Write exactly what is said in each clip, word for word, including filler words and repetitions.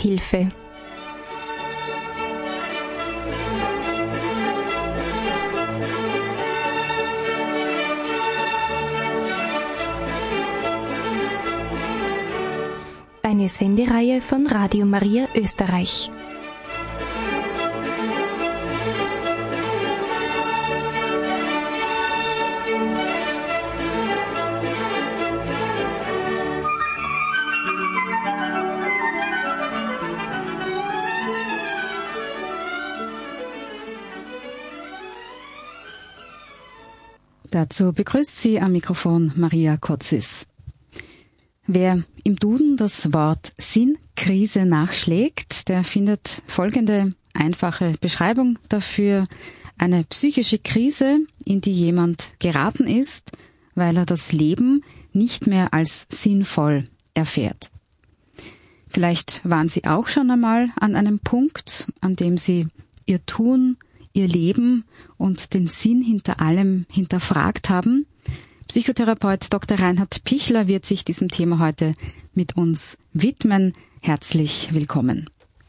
Selbsthilfe. Eine Sendereihe von Radio Maria Österreich. Dazu begrüßt sie am Mikrofon Maria Kotzis. Wer im Duden das Wort Sinnkrise nachschlägt, der findet folgende einfache Beschreibung dafür: eine psychische Krise, in die jemand geraten ist, weil er das Leben nicht mehr als sinnvoll erfährt. Vielleicht waren Sie auch schon einmal an einem Punkt, an dem Sie Ihr Tun, Ihr Leben und den Sinn hinter allem hinterfragt haben. Psychotherapeut Doktor Reinhard Pichler wird sich diesem Thema heute mit uns widmen. Herzlich willkommen.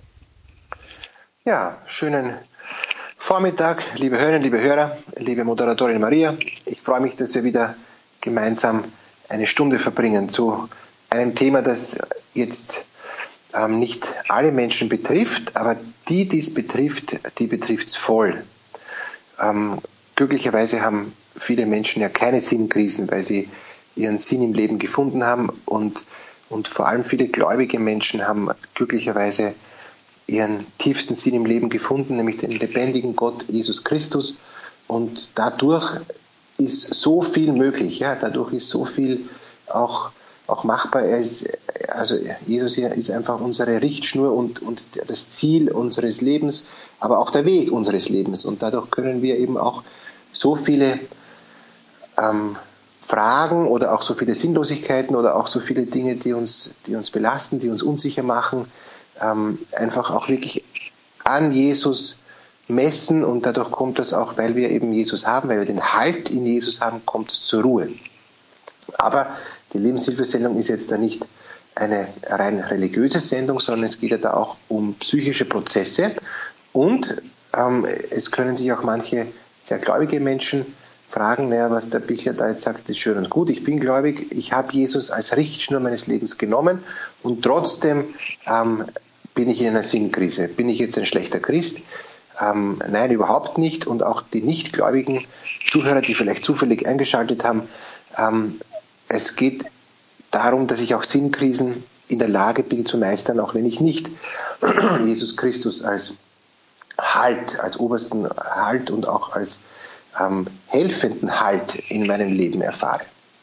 Ja, schönen Vormittag, liebe Hörerinnen, liebe Hörer, liebe Moderatorin Maria. Ich freue mich, dass wir wieder gemeinsam eine Stunde verbringen zu einem Thema, das jetzt ähm, nicht alle Menschen betrifft, aber die, die es betrifft, die betrifft es voll. Ähm, glücklicherweise haben viele Menschen ja keine Sinnkrisen, weil sie ihren Sinn im Leben gefunden haben, und, und vor allem viele gläubige Menschen haben glücklicherweise ihren tiefsten Sinn im Leben gefunden, nämlich den lebendigen Gott Jesus Christus, und dadurch ist so viel möglich, ja, dadurch ist so viel auch, auch machbar. Er ist, also Jesus ist einfach unsere Richtschnur und, und das Ziel unseres Lebens, aber auch der Weg unseres Lebens, und dadurch können wir eben auch so viele ähm, Fragen oder auch so viele Sinnlosigkeiten oder auch so viele Dinge, die uns, die uns belasten, die uns unsicher machen, ähm, einfach auch wirklich an Jesus messen, und dadurch kommt das auch, weil wir eben Jesus haben, weil wir den Halt in Jesus haben, kommt es zur Ruhe. Aber die Lebenshilfesendung ist jetzt da nicht eine rein religiöse Sendung, sondern es geht ja da auch um psychische Prozesse, und ähm, es können sich auch manche sehr gläubige Menschen fragen, naja, was der Pichler da jetzt sagt, ist schön und gut, ich bin gläubig, ich habe Jesus als Richtschnur meines Lebens genommen, und trotzdem ähm, bin ich in einer Sinnkrise. Bin ich jetzt ein schlechter Christ? Ähm, nein, überhaupt nicht. Und auch die nicht gläubigen Zuhörer, die vielleicht zufällig eingeschaltet haben, ähm, es geht darum, dass ich auch Sinnkrisen in der Lage bin zu meistern, auch wenn ich nicht Jesus Christus als Halt, als obersten Halt und auch als ähm, helfenden Halt in meinem Leben erfahre.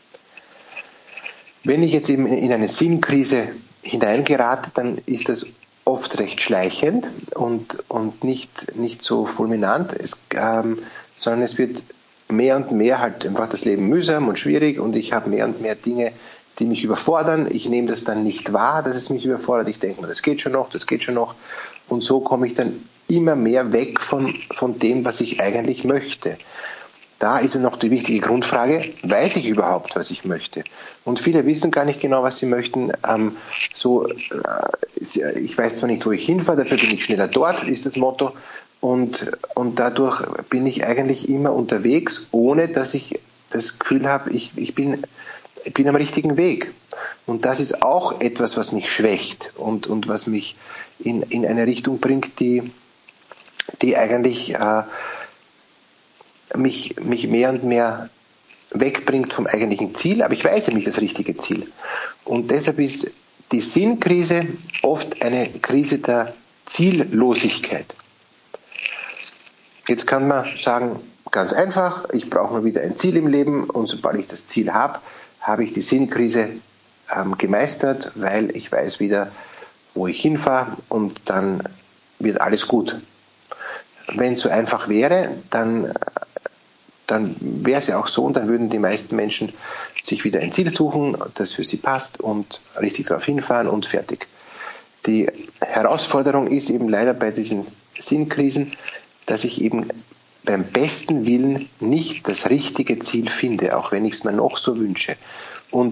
Wenn ich jetzt eben in eine Sinnkrise hineingerate, dann ist das oft recht schleichend und, und nicht, nicht so fulminant, es, ähm, sondern es wird mehr und mehr halt einfach das Leben mühsam und schwierig, und ich habe mehr und mehr Dinge, die mich überfordern. Ich nehme das dann nicht wahr, dass es mich überfordert. Ich denke mir, das geht schon noch, das geht schon noch. Und so komme ich dann immer mehr weg von, von dem, was ich eigentlich möchte. Da ist ja noch die wichtige Grundfrage, weiß ich überhaupt, was ich möchte? Und viele wissen gar nicht genau, was sie möchten. Ähm, so, äh, ich weiß zwar nicht, wo ich hinfahre, dafür bin ich schneller dort, ist das Motto. Und, und dadurch bin ich eigentlich immer unterwegs, ohne dass ich das Gefühl habe, ich, ich, bin, ich bin am richtigen Weg. Und das ist auch etwas, was mich schwächt und, und was mich in, in eine Richtung bringt, die, die eigentlich äh, mich, mich mehr und mehr wegbringt vom eigentlichen Ziel, aber ich weiß ja nicht das richtige Ziel. Und deshalb ist die Sinnkrise oft eine Krise der Ziellosigkeit. Jetzt kann man sagen, ganz einfach, ich brauche nur wieder ein Ziel im Leben, und sobald ich das Ziel habe, habe ich die Sinnkrise ähm, gemeistert, weil ich weiß wieder, wo ich hinfahre, und dann wird alles gut. Wenn es so einfach wäre, dann, dann wäre es ja auch so, und dann würden die meisten Menschen sich wieder ein Ziel suchen, das für sie passt, und richtig darauf hinfahren und fertig. Die Herausforderung ist eben leider bei diesen Sinnkrisen, dass ich eben beim besten Willen nicht das richtige Ziel finde, auch wenn ich es mir noch so wünsche. Und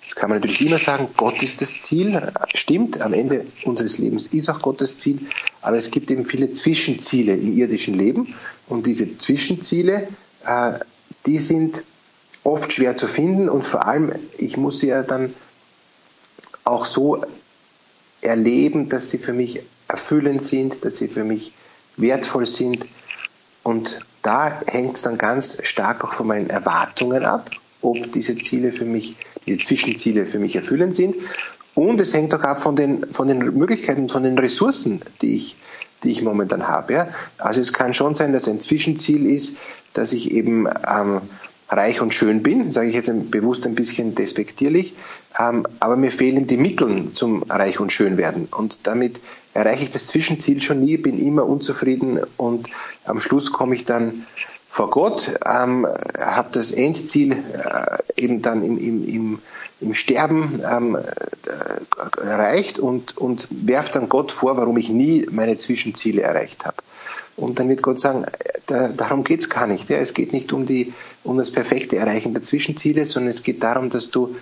Jetzt kann man natürlich immer sagen, Gott ist das Ziel. Stimmt, am Ende unseres Lebens ist auch Gott das Ziel. Aber es gibt eben viele Zwischenziele im irdischen Leben. Und diese Zwischenziele, äh, die sind oft schwer zu finden. Und vor allem, ich muss sie ja dann auch so erleben, dass sie für mich erfüllend sind, dass sie für mich wertvoll sind. Und da hängt es dann ganz stark auch von meinen Erwartungen ab, ob diese Ziele für mich, diese Zwischenziele für mich erfüllend sind. Und es hängt auch ab von den, von den Möglichkeiten, von den Ressourcen, die ich, die ich momentan habe. Ja? Also es kann schon sein, dass ein Zwischenziel ist, dass ich eben ähm, reich und schön bin, sage ich jetzt bewusst ein bisschen despektierlich, ähm, aber mir fehlen die Mittel zum reich und schön werden. Und damit erreiche ich das Zwischenziel schon nie, bin immer unzufrieden und am Schluss komme ich dann vor Gott, ähm, habe das Endziel äh, eben dann im, im, im, im Sterben ähm, äh, erreicht und, und werfe dann Gott vor, warum ich nie meine Zwischenziele erreicht habe. Und dann wird Gott sagen, da, darum geht es gar nicht. Ja. Es geht nicht um, die, um das perfekte Erreichen der Zwischenziele, sondern es geht darum, dass du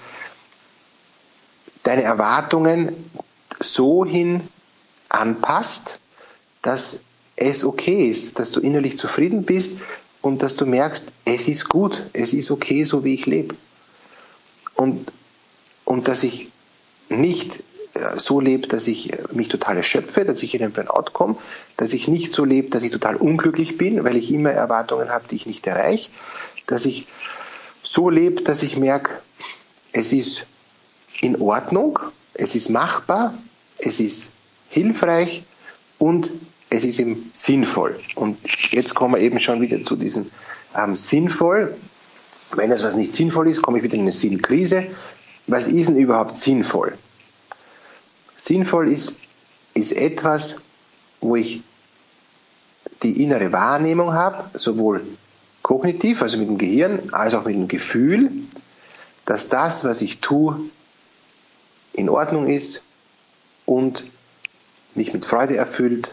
deine Erwartungen so hin anpasst, dass es okay ist, dass du innerlich zufrieden bist und dass du merkst, es ist gut, es ist okay, so wie ich lebe. Und, und dass ich nicht so lebe, dass ich mich total erschöpfe, dass ich in einen Burnout komme, dass ich nicht so lebe, dass ich total unglücklich bin, weil ich immer Erwartungen habe, die ich nicht erreiche, dass ich so lebe, dass ich merke, es ist in Ordnung, es ist machbar, es ist hilfreich und es ist eben sinnvoll. Und jetzt kommen wir eben schon wieder zu diesem ähm, sinnvoll. Wenn es was nicht sinnvoll ist, komme ich wieder in eine Sinnkrise. Was ist denn überhaupt sinnvoll? Sinnvoll ist, ist etwas, wo ich die innere Wahrnehmung habe, sowohl kognitiv, also mit dem Gehirn, als auch mit dem Gefühl, dass das, was ich tue, in Ordnung ist und mich mit Freude erfüllt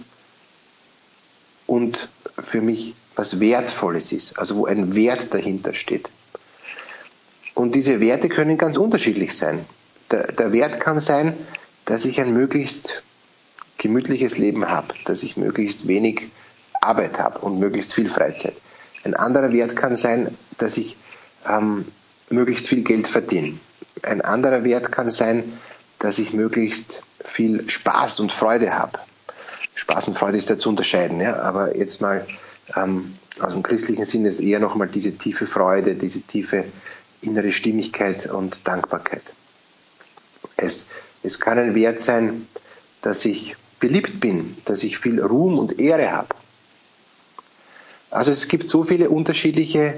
und für mich was Wertvolles ist, also wo ein Wert dahinter steht. Und diese Werte können ganz unterschiedlich sein. Der, der Wert kann sein, dass ich ein möglichst gemütliches Leben habe, dass ich möglichst wenig Arbeit habe und möglichst viel Freizeit. Ein anderer Wert kann sein, dass ich ähm, möglichst viel Geld verdiene. Ein anderer Wert kann sein, dass ich möglichst viel Spaß und Freude habe. Spaß und Freude ist da zu unterscheiden, ja? Aber jetzt mal ähm, aus dem christlichen Sinn ist eher nochmal diese tiefe Freude, diese tiefe innere Stimmigkeit und Dankbarkeit. Es Es kann ein Wert sein, dass ich beliebt bin, dass ich viel Ruhm und Ehre habe. Also es gibt so viele unterschiedliche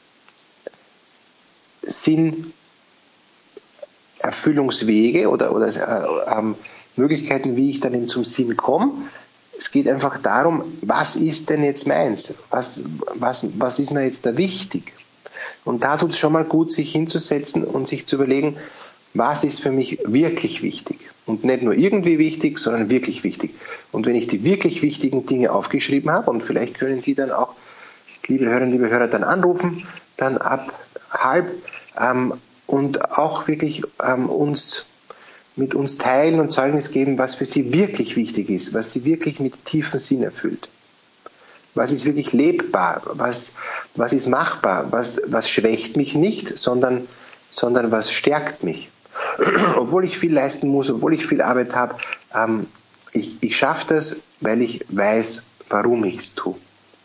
Sinnerfüllungswege oder, oder äh, Möglichkeiten, wie ich dann eben zum Sinn komme. Es geht einfach darum, was ist denn jetzt meins? Was, was, was ist mir jetzt da wichtig? Und da tut es schon mal gut, sich hinzusetzen und sich zu überlegen, was ist für mich wirklich wichtig? Und nicht nur irgendwie wichtig, sondern wirklich wichtig. Und wenn ich die wirklich wichtigen Dinge aufgeschrieben habe, und vielleicht können Sie dann auch, liebe Hörerinnen, liebe Hörer, dann anrufen, dann ab halb ähm, und auch wirklich ähm, uns mit uns teilen und Zeugnis geben, was für Sie wirklich wichtig ist, was Sie wirklich mit tiefem Sinn erfüllt. Was ist wirklich lebbar? Was, was ist machbar? Was, was schwächt mich nicht, sondern, sondern was stärkt mich? Obwohl ich viel leisten muss, obwohl ich viel Arbeit habe, ähm, ich, ich schaffe das, weil ich weiß, warum ich es tue.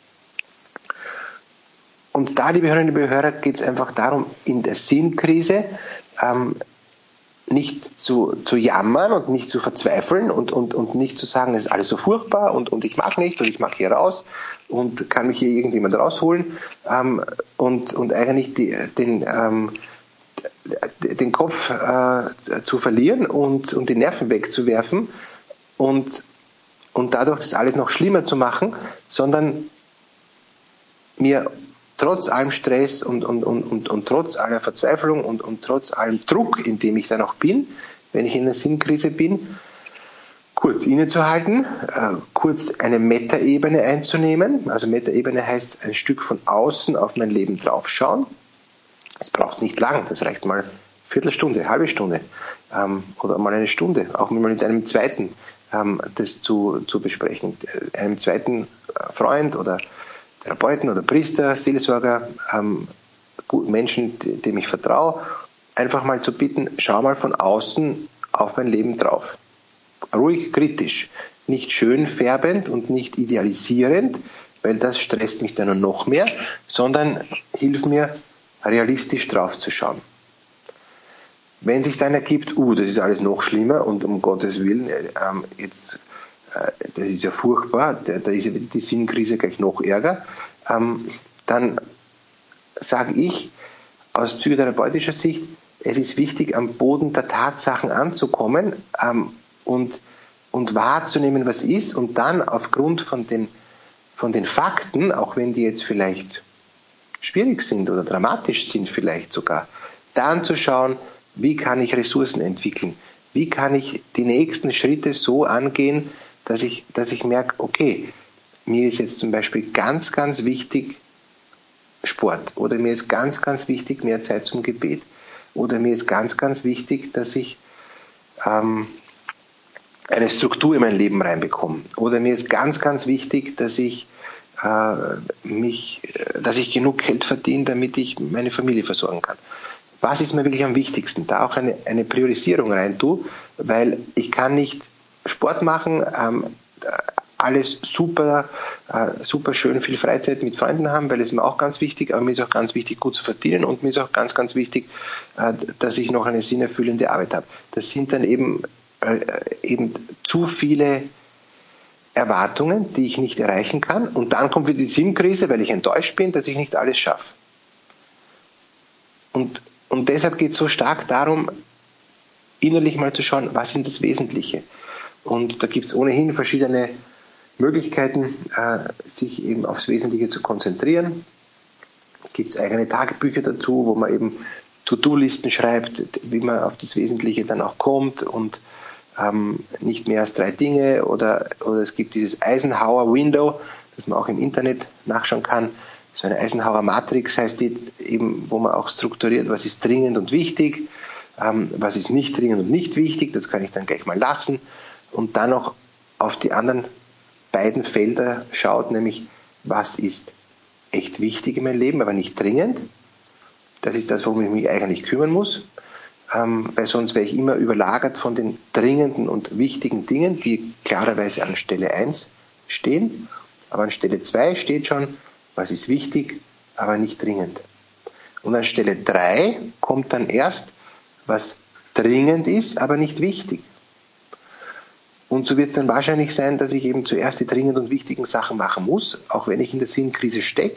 Und da, liebe Hörerinnen, liebe Hörer, geht es einfach darum, in der Sinnkrise ähm, nicht zu, zu jammern und nicht zu verzweifeln und, und, und nicht zu sagen, es ist alles so furchtbar und, und ich mag nicht und ich mag hier raus und kann mich hier irgendjemand rausholen ähm, und, und eigentlich die, den, ähm, den Kopf äh, zu verlieren und, und die Nerven wegzuwerfen und, und dadurch das alles noch schlimmer zu machen, sondern mir trotz allem Stress und, und, und, und, und trotz aller Verzweiflung und, und trotz allem Druck, in dem ich dann auch bin, wenn ich in einer Sinnkrise bin, kurz innezuhalten, äh, kurz eine Metaebene einzunehmen. Also Metaebene heißt ein Stück von außen auf mein Leben draufschauen. Es braucht nicht lang, das reicht mal Viertelstunde, halbe Stunde ähm, oder mal eine Stunde, auch mal mit einem zweiten ähm, das zu, zu besprechen. Einem zweiten Freund oder Therapeuten oder Priester, Seelsorger, ähm, guten Menschen, dem ich vertraue, einfach mal zu bitten, schau mal von außen auf mein Leben drauf. Ruhig kritisch, nicht schön färbend und nicht idealisierend, weil das stresst mich dann noch mehr, sondern hilft mir, realistisch drauf zu schauen. Wenn sich dann ergibt, uh, das ist alles noch schlimmer und um Gottes Willen, ähm, jetzt, äh, das ist ja furchtbar, da, da ist ja die Sinnkrise gleich noch ärger, ähm, dann sage ich aus psychotherapeutischer Sicht, es ist wichtig, am Boden der Tatsachen anzukommen ähm, und, und wahrzunehmen, was ist, und dann aufgrund von den, von den Fakten, auch wenn die jetzt vielleicht schwierig sind oder dramatisch sind vielleicht sogar, dann zu schauen, wie kann ich Ressourcen entwickeln, wie kann ich die nächsten Schritte so angehen, dass ich, dass ich merke, okay, mir ist jetzt zum Beispiel ganz, ganz wichtig Sport, oder mir ist ganz, ganz wichtig mehr Zeit zum Gebet, oder mir ist ganz, ganz wichtig, dass ich ähm, eine Struktur in mein Leben reinbekomme, oder mir ist ganz, ganz wichtig, dass ich äh, mich, dass ich genug Geld verdiene, damit ich meine Familie versorgen kann. Was ist mir wirklich am wichtigsten? Da auch eine, eine Priorisierung rein tue, weil ich kann nicht Sport machen, ähm, alles super, äh, super schön, viel Freizeit mit Freunden haben, weil es mir auch ganz wichtig, aber mir ist auch ganz wichtig, gut zu verdienen, und mir ist auch ganz, ganz wichtig, äh, dass ich noch eine sinnerfüllende Arbeit habe. Das sind dann eben, äh, eben zu viele Erwartungen, die ich nicht erreichen kann, und dann kommt wieder die Sinnkrise, weil ich enttäuscht bin, dass ich nicht alles schaffe. Und, und deshalb geht es so stark darum, innerlich mal zu schauen, was ist das Wesentliche. Und da gibt es ohnehin verschiedene Möglichkeiten, äh, sich eben aufs Wesentliche zu konzentrieren. Gibt es eigene Tagebücher dazu, wo man eben To-Do-Listen schreibt, wie man auf das Wesentliche dann auch kommt, und ähm, nicht mehr als drei Dinge. Oder, oder es gibt dieses Eisenhower-Window, das man auch im Internet nachschauen kann. So eine Eisenhower-Matrix heißt die, eben, wo man auch strukturiert, was ist dringend und wichtig, ähm, was ist nicht dringend und nicht wichtig, das kann ich dann gleich mal lassen. Und dann noch auf die anderen beiden Felder schaut, nämlich was ist echt wichtig in meinem Leben, aber nicht dringend. Das ist das, worum ich mich eigentlich kümmern muss, ähm, weil sonst wäre ich immer überlagert von den dringenden und wichtigen Dingen, die klarerweise an Stelle eins stehen, aber an Stelle zwei steht schon, was ist wichtig, aber nicht dringend. Und an Stelle drei kommt dann erst, was dringend ist, aber nicht wichtig. Und so wird es dann wahrscheinlich sein, dass ich eben zuerst die dringenden und wichtigen Sachen machen muss, auch wenn ich in der Sinnkrise stecke,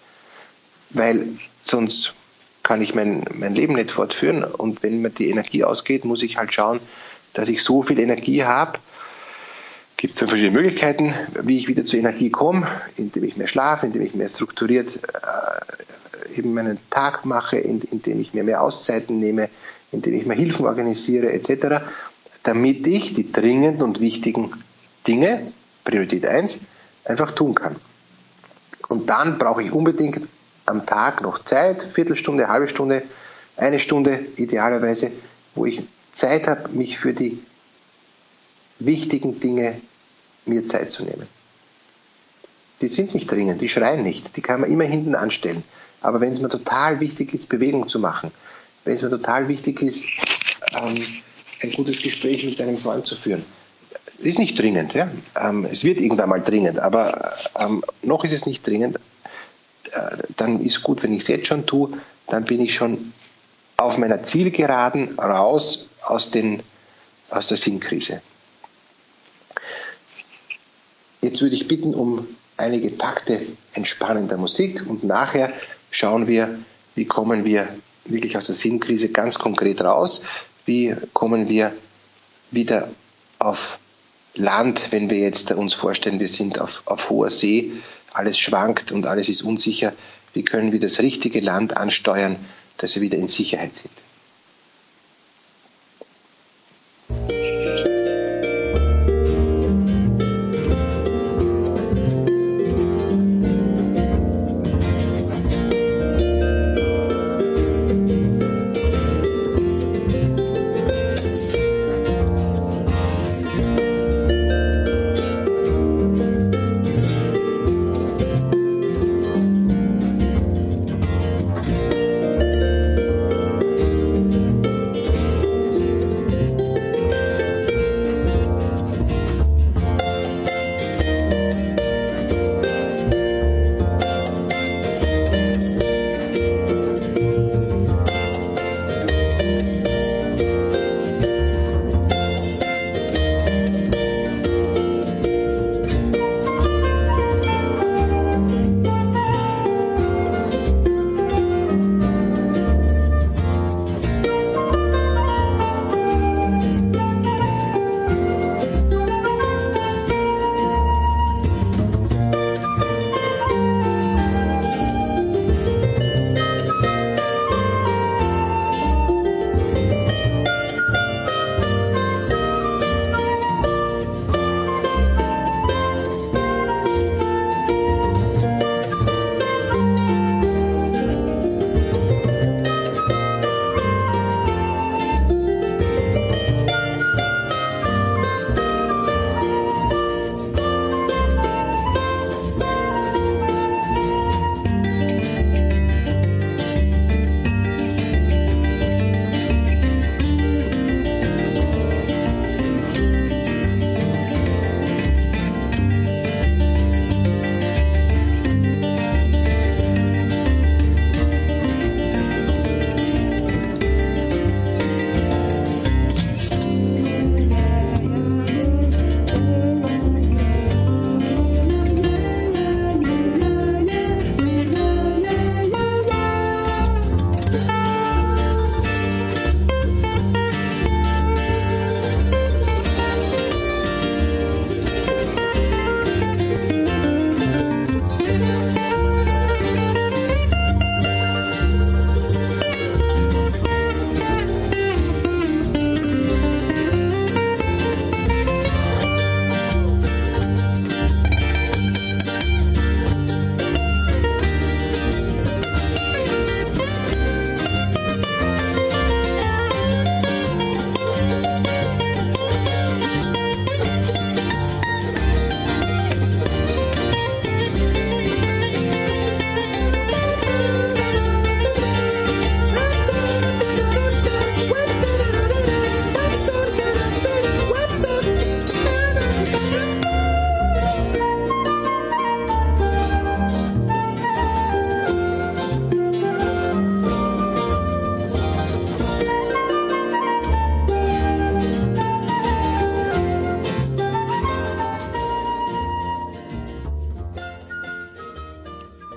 weil sonst kann ich mein, mein Leben nicht fortführen. Und wenn mir die Energie ausgeht, muss ich halt schauen, dass ich so viel Energie habe. Gibt es dann verschiedene Möglichkeiten, wie ich wieder zur Energie komme, indem ich mehr schlafe, indem ich mehr strukturiert äh, eben meinen Tag mache, indem ich mir mehr Auszeiten nehme, indem ich mehr Hilfen organisiere et cetera, damit ich die dringenden und wichtigen Dinge, Priorität eins, einfach tun kann. Und dann brauche ich unbedingt am Tag noch Zeit, Viertelstunde, halbe Stunde, eine Stunde idealerweise, wo ich Zeit habe, mich für die wichtigen Dinge mir Zeit zu nehmen. Die sind nicht dringend, die schreien nicht, die kann man immer hinten anstellen. Aber wenn es mir total wichtig ist, Bewegung zu machen, wenn es mir total wichtig ist, ähm, ein gutes Gespräch mit einem Freund zu führen, ist nicht dringend. Ja? Ähm, es wird irgendwann mal dringend, aber ähm, noch ist es nicht dringend. Äh, dann ist gut, wenn ich es jetzt schon tue, dann bin ich schon auf meiner Zielgeraden raus aus, den, aus der Sinnkrise. Jetzt würde ich bitten um einige Takte entspannender Musik, und nachher schauen wir, wie kommen wir wirklich aus der Sinnkrise ganz konkret raus, wie kommen wir wieder auf Land, wenn wir jetzt uns vorstellen, wir sind auf, auf hoher See, alles schwankt und alles ist unsicher, wie können wir das richtige Land ansteuern, dass wir wieder in Sicherheit sind.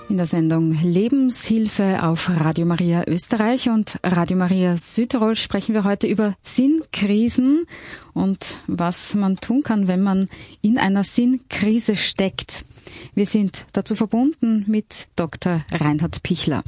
In der Sendung Lebenshilfe auf Radio Maria Österreich und Radio Maria Südtirol sprechen wir heute über Sinnkrisen und was man tun kann, wenn man in einer Sinnkrise steckt. Wir sind dazu verbunden mit Doktor Reinhard Pichler.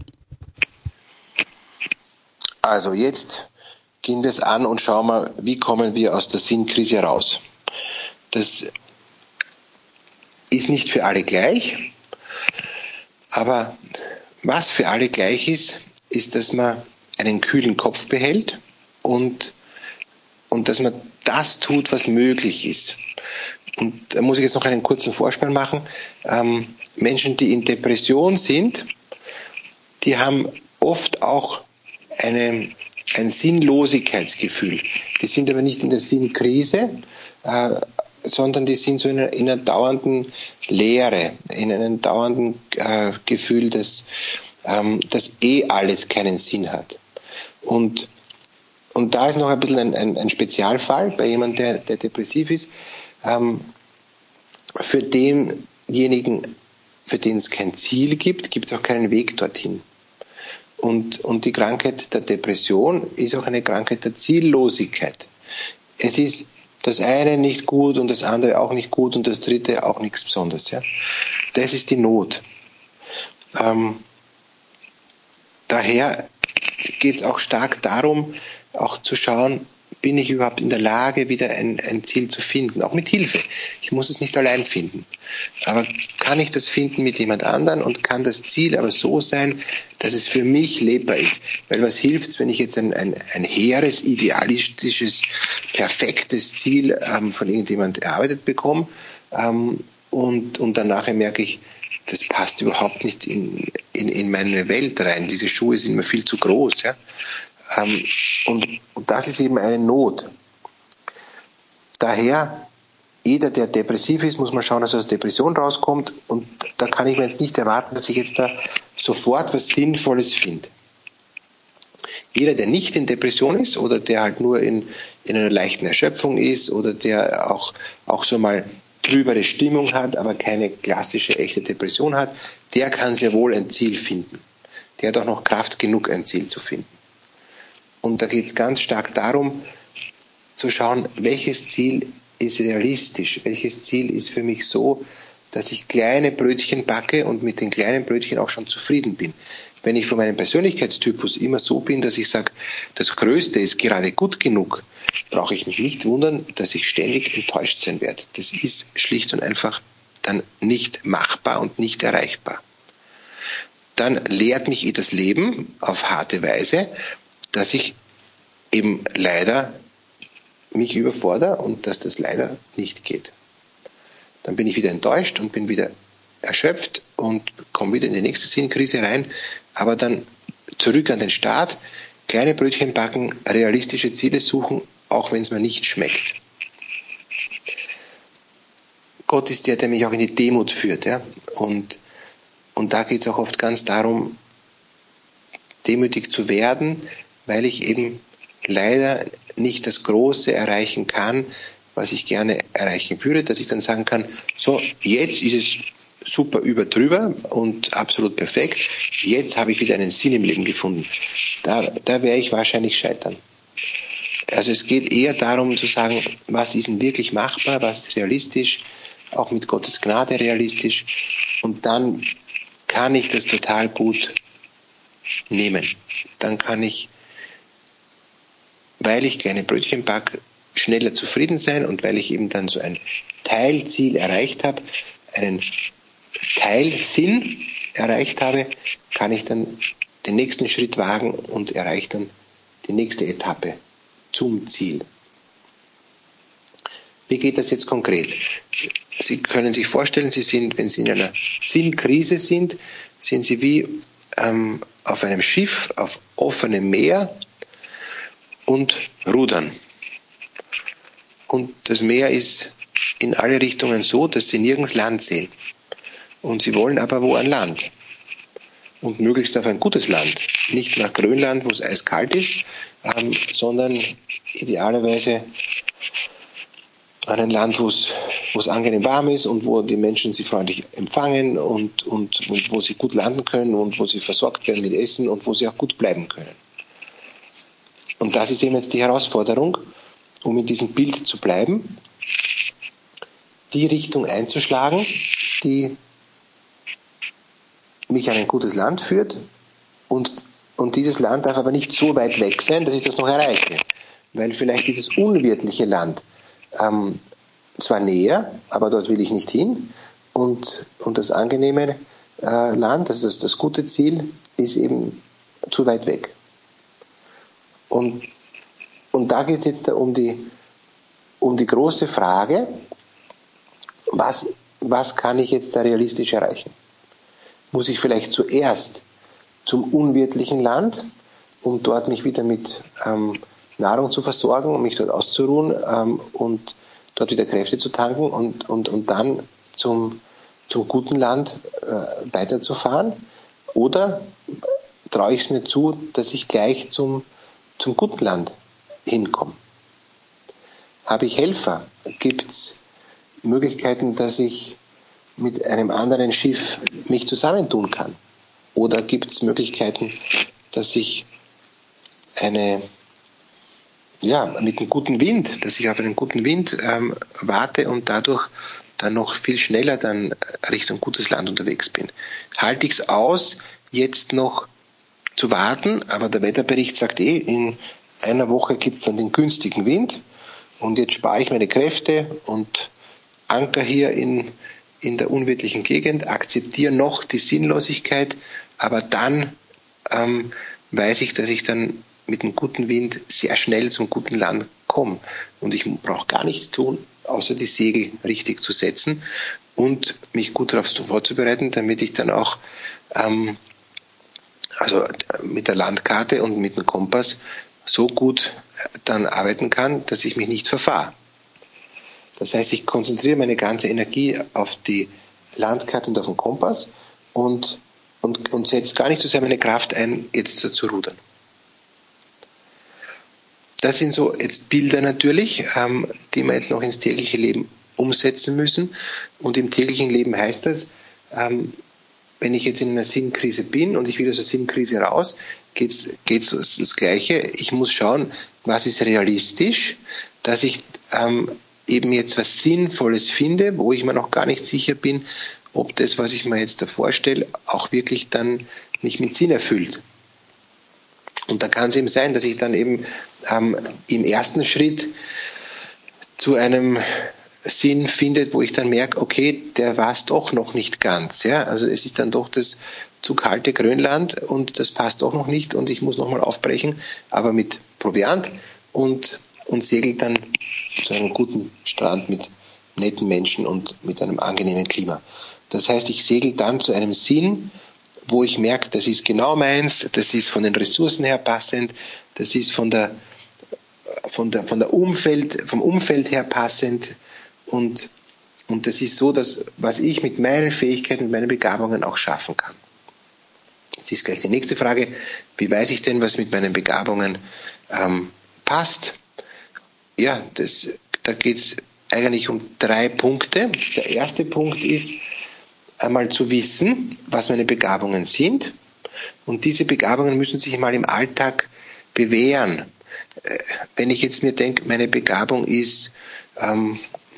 Also jetzt gehen wir es an und schauen mal, wie kommen wir aus der Sinnkrise raus. Das ist nicht für alle gleich. Aber was für alle gleich ist, ist, dass man einen kühlen Kopf behält und, und dass man das tut, was möglich ist. Und da muss ich jetzt noch einen kurzen Vorspann machen. Ähm, Menschen, die in Depression sind, die haben oft auch eine, ein Sinnlosigkeitsgefühl. Die sind aber nicht in der Sinnkrise, äh, sondern die sind so in einer, in einer dauernden Leere, in einem dauernden äh, Gefühl, dass, ähm, dass eh alles keinen Sinn hat. Und, und da ist noch ein bisschen ein, ein, ein Spezialfall bei jemandem, der, der depressiv ist, ähm, für denjenigen, für den es kein Ziel gibt, gibt es auch keinen Weg dorthin. Und, und die Krankheit der Depression ist auch eine Krankheit der Ziellosigkeit. Es ist das eine nicht gut und das andere auch nicht gut und das dritte auch nichts Besonderes. Ja? Das ist die Not. Ähm, daher geht es auch stark darum, auch zu schauen, bin ich überhaupt in der Lage, wieder ein, ein Ziel zu finden, auch mit Hilfe. Ich muss es nicht allein finden. Aber kann ich das finden mit jemand anderem und kann das Ziel aber so sein, dass es für mich lebbar ist? Weil was hilft es, wenn ich jetzt ein, ein, ein hehres, idealistisches, perfektes Ziel ähm, von irgendjemand erarbeitet bekomme ähm, und, und dann nachher merke ich, das passt überhaupt nicht in, in, in meine Welt rein. Diese Schuhe sind mir viel zu groß. Ja? Ähm, und, und das ist eben eine Not. Daher, jeder, der depressiv ist, muss mal schauen, dass er aus der Depression rauskommt. Und da kann ich mir jetzt nicht erwarten, dass ich jetzt da sofort was Sinnvolles finde. Jeder, der nicht in Depression ist oder der halt nur in, in einer leichten Erschöpfung ist oder der auch, auch so mal trübere Stimmung hat, aber keine klassische, echte Depression hat, der kann sehr wohl ein Ziel finden. Der hat auch noch Kraft genug, ein Ziel zu finden. Und da geht es ganz stark darum, zu schauen, welches Ziel ist realistisch, welches Ziel ist für mich so, dass ich kleine Brötchen backe und mit den kleinen Brötchen auch schon zufrieden bin. Wenn ich von meinem Persönlichkeitstypus immer so bin, dass ich sage, das Größte ist gerade gut genug, brauche ich mich nicht wundern, dass ich ständig enttäuscht sein werde. Das ist schlicht und einfach dann nicht machbar und nicht erreichbar. Dann lehrt mich das Leben auf harte Weise, dass ich eben leider mich überfordere und dass das leider nicht geht. Dann bin ich wieder enttäuscht und bin wieder erschöpft und komme wieder in die nächste Sinnkrise rein, aber dann zurück an den Start, kleine Brötchen backen, realistische Ziele suchen, auch wenn es mir nicht schmeckt. Gott ist der, der mich auch in die Demut führt. Ja? Und, und da geht es auch oft ganz darum, demütig zu werden, weil ich eben leider nicht das Große erreichen kann, was ich gerne erreichen würde, dass ich dann sagen kann, so, jetzt ist es super über drüber und absolut perfekt, jetzt habe ich wieder einen Sinn im Leben gefunden. Da, da werde ich wahrscheinlich scheitern. Also es geht eher darum zu sagen, was ist denn wirklich machbar, was ist realistisch, auch mit Gottes Gnade realistisch, und dann kann ich das total gut nehmen. Dann kann ich, weil ich kleine Brötchen backe, schneller zufrieden sein, und weil ich eben dann so ein Teilziel erreicht habe, einen Teilsinn erreicht habe, kann ich dann den nächsten Schritt wagen und erreiche dann die nächste Etappe zum Ziel. Wie geht das jetzt konkret? Sie können sich vorstellen, Sie sind, wenn Sie in einer Sinnkrise sind, sind Sie wie ähm, auf einem Schiff auf offenem Meer und rudern. Und das Meer ist in alle Richtungen so, dass Sie nirgends Land sehen. Und Sie wollen aber wo an Land. Und möglichst auf ein gutes Land. Nicht nach Grönland, wo es eiskalt ist, ähm, sondern idealerweise an ein Land, wo es wo es angenehm warm ist und wo die Menschen sie freundlich empfangen und, und, und wo sie gut landen können und wo sie versorgt werden mit Essen und wo sie auch gut bleiben können. Und das ist eben jetzt die Herausforderung, um in diesem Bild zu bleiben, die Richtung einzuschlagen, die mich an ein gutes Land führt und, und dieses Land darf aber nicht so weit weg sein, dass ich das noch erreiche. Weil vielleicht dieses unwirtliche Land ähm, zwar näher, aber dort will ich nicht hin und, und das angenehme äh, Land, also das, das gute Ziel, ist eben zu weit weg. Und, und da geht es jetzt um die, um die große Frage, was, was kann ich jetzt da realistisch erreichen? Muss ich vielleicht zuerst zum unwirtlichen Land, um dort mich wieder mit ähm, Nahrung zu versorgen, um mich dort auszuruhen ähm, und dort wieder Kräfte zu tanken und, und, und dann zum, zum guten Land äh, weiterzufahren? Oder traue ich es mir zu, dass ich gleich zum, zum guten Land hinkomme? Habe ich Helfer? Gibt es Möglichkeiten, dass ich mit einem anderen Schiff mich zusammentun kann? Oder gibt es Möglichkeiten, dass ich eine, ja, mit einem guten Wind, dass ich auf einen guten Wind ähm, warte und dadurch dann noch viel schneller dann Richtung gutes Land unterwegs bin? Halte ich es aus, jetzt noch zu warten, aber der Wetterbericht sagt eh, in einer Woche gibt es dann den günstigen Wind und jetzt spare ich meine Kräfte und anker hier in, in der unwirtlichen Gegend, akzeptiere noch die Sinnlosigkeit, aber dann ähm, weiß ich, dass ich dann mit einem guten Wind sehr schnell zum guten Land komme. Und ich brauche gar nichts tun, außer die Segel richtig zu setzen und mich gut darauf vorzubereiten, damit ich dann auch ähm, also mit der Landkarte und mit dem Kompass so gut dann arbeiten kann, dass ich mich nicht verfahre. Das heißt, ich konzentriere meine ganze Energie auf die Landkarte und auf den Kompass und, und, und setze gar nicht so sehr meine Kraft ein, jetzt zu rudern. Das sind so jetzt Bilder natürlich, ähm, die wir jetzt noch ins tägliche Leben umsetzen müssen. Und im täglichen Leben heißt das, ähm, wenn ich jetzt in einer Sinnkrise bin und ich will aus der Sinnkrise raus, geht es das Gleiche. Ich muss schauen, was ist realistisch, dass ich ähm, eben jetzt was Sinnvolles finde, wo ich mir noch gar nicht sicher bin, ob das, was ich mir jetzt da vorstelle, auch wirklich dann mich mit Sinn erfüllt. Und da kann es eben sein, dass ich dann eben ähm, im ersten Schritt zu einem Sinn findet, wo ich dann merke, okay, der war es doch noch nicht ganz. Ja? Also es ist dann doch das zu kalte Grönland und das passt doch noch nicht und ich muss nochmal aufbrechen, aber mit Proviant und, und segel dann zu einem guten Strand mit netten Menschen und mit einem angenehmen Klima. Das heißt, ich segel dann zu einem Sinn, wo ich merke, das ist genau meins, das ist von den Ressourcen her passend, das ist von der, von der, von der Umfeld, vom Umfeld her passend und, und das ist so, dass was ich mit meinen Fähigkeiten, mit meinen Begabungen auch schaffen kann. Jetzt ist gleich die nächste Frage, wie weiß ich denn, was mit meinen Begabungen ähm, passt? Ja, das, da geht es eigentlich um drei Punkte. Der erste Punkt ist, einmal zu wissen, was meine Begabungen sind. Und diese Begabungen müssen sich mal im Alltag bewähren. Wenn ich jetzt mir denke, meine Begabung ist ähm,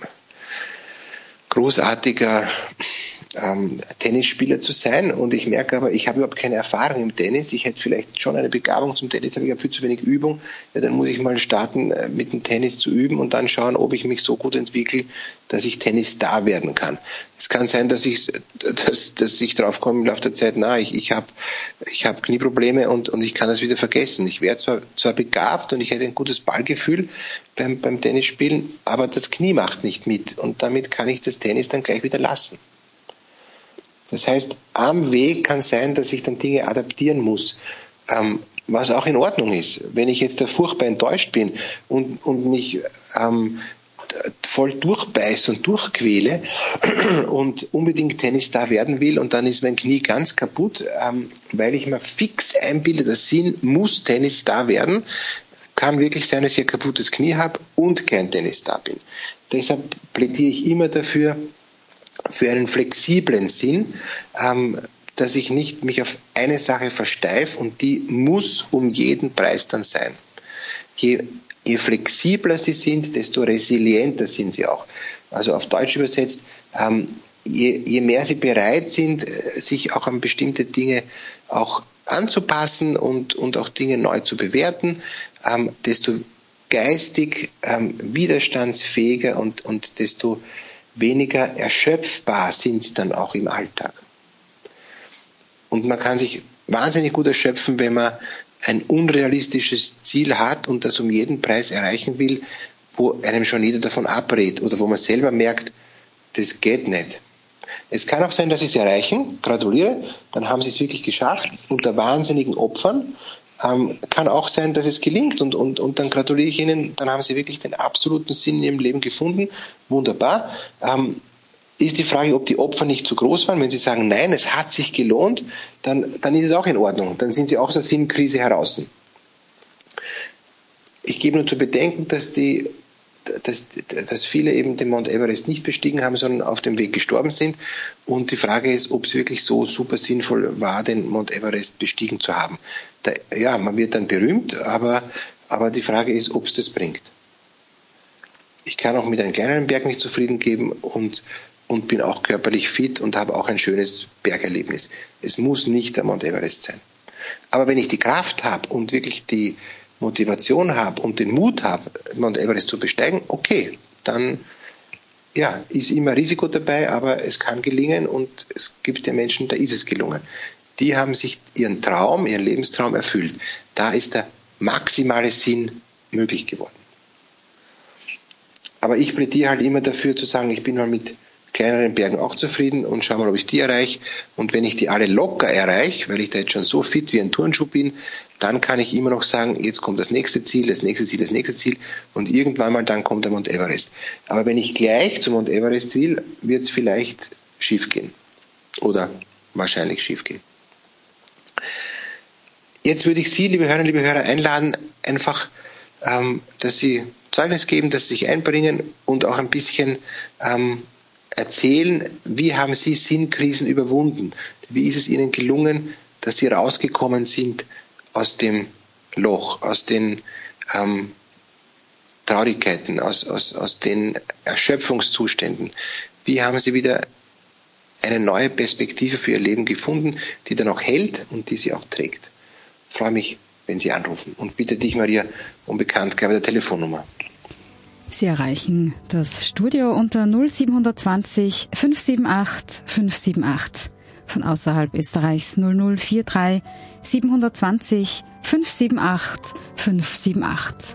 großartiger ähm, Tennisspieler zu sein und ich merke aber, ich habe überhaupt keine Erfahrung im Tennis, ich hätte vielleicht schon eine Begabung zum Tennis, aber ich habe viel zu wenig Übung, ja, dann muss ich mal starten, mit dem Tennis zu üben und dann schauen, ob ich mich so gut entwickle, dass ich Tennisstar werden kann. Es kann sein, dass ich, dass, dass ich drauf komme im Laufe der Zeit, na, ich, ich habe ich hab Knieprobleme und, und ich kann das wieder vergessen. Ich wäre zwar, zwar begabt und ich hätte ein gutes Ballgefühl beim, beim Tennisspielen, aber das Knie macht nicht mit und damit kann ich das Tennis dann gleich wieder lassen. Das heißt, am Weg kann sein, dass ich dann Dinge adaptieren muss, ähm, was auch in Ordnung ist. Wenn ich jetzt da furchtbar enttäuscht bin und, und mich ähm, voll durchbeiße und durchquäle und unbedingt Tennisstar werden will und dann ist mein Knie ganz kaputt, ähm, weil ich mir fix einbilde, der Sinn muss Tennisstar werden, kann wirklich sein, dass ich ein kaputtes Knie habe und kein Tennisstar bin. Deshalb plädiere ich immer dafür, für einen flexiblen Sinn, ähm, dass ich nicht mich auf eine Sache versteife und die muss um jeden Preis dann sein. Je, je flexibler sie sind, desto resilienter sind sie auch. Also auf Deutsch übersetzt, ähm, je, je mehr sie bereit sind, sich auch an bestimmte Dinge auch anzupassen und, und auch Dinge neu zu bewerten, ähm, desto geistig ähm, widerstandsfähiger und, und desto weniger erschöpfbar sind sie dann auch im Alltag. Und man kann sich wahnsinnig gut erschöpfen, wenn man ein unrealistisches Ziel hat und das um jeden Preis erreichen will, wo einem schon jeder davon abrät oder wo man selber merkt, das geht nicht. Es kann auch sein, dass sie es erreichen, gratuliere, dann haben sie es wirklich geschafft, unter wahnsinnigen Opfern. Ähm, kann auch sein, dass es gelingt und, und, und dann gratuliere ich Ihnen, dann haben Sie wirklich den absoluten Sinn in Ihrem Leben gefunden, wunderbar. Ähm, ist die Frage, ob die Opfer nicht zu groß waren. Wenn Sie sagen, nein, es hat sich gelohnt, dann, dann ist es auch in Ordnung. Dann sind Sie auch aus der Sinnkrise heraus. Ich gebe nur zu bedenken, dass, die, dass, dass viele eben den Mount Everest nicht bestiegen haben, sondern auf dem Weg gestorben sind. Und die Frage ist, ob es wirklich so super sinnvoll war, den Mount Everest bestiegen zu haben. Da, ja, man wird dann berühmt, aber, aber die Frage ist, ob es das bringt. Ich kann auch mit einem kleineren Berg mich zufrieden geben und und bin auch körperlich fit und habe auch ein schönes Bergerlebnis. Es muss nicht der Mount Everest sein. Aber wenn ich die Kraft habe und wirklich die Motivation habe und den Mut habe, Mount Everest zu besteigen, okay, dann ja, ist immer Risiko dabei, aber es kann gelingen und es gibt ja Menschen, da ist es gelungen. Die haben sich ihren Traum, ihren Lebenstraum erfüllt. Da ist der maximale Sinn möglich geworden. Aber ich plädiere halt immer dafür zu sagen, ich bin mal mit kleineren Bergen auch zufrieden und schau mal, ob ich die erreiche. Und wenn ich die alle locker erreiche, weil ich da jetzt schon so fit wie ein Turnschuh bin, dann kann ich immer noch sagen, jetzt kommt das nächste Ziel, das nächste Ziel, das nächste Ziel und irgendwann mal dann kommt der Mount Everest. Aber wenn ich gleich zum Mount Everest will, wird es vielleicht schief gehen. Oder wahrscheinlich schief gehen. Jetzt würde ich Sie, liebe Hörerinnen, liebe Hörer, einladen, einfach, ähm, dass Sie Zeugnis geben, dass Sie sich einbringen und auch ein bisschen ähm, erzählen, wie haben Sie Sinnkrisen überwunden? Wie ist es Ihnen gelungen, dass Sie rausgekommen sind aus dem Loch, aus den ähm, Traurigkeiten, aus, aus, aus den Erschöpfungszuständen? Wie haben Sie wieder eine neue Perspektive für Ihr Leben gefunden, die dann auch hält und die Sie auch trägt? Ich freue mich, wenn Sie anrufen und bitte dich, Maria, um Bekanntgabe der Telefonnummer. Sie erreichen das Studio unter null sieben zwei null fünf sieben acht fünf sieben acht. Von außerhalb Österreichs null null vier drei sieben zwei null fünf sieben acht fünf sieben acht.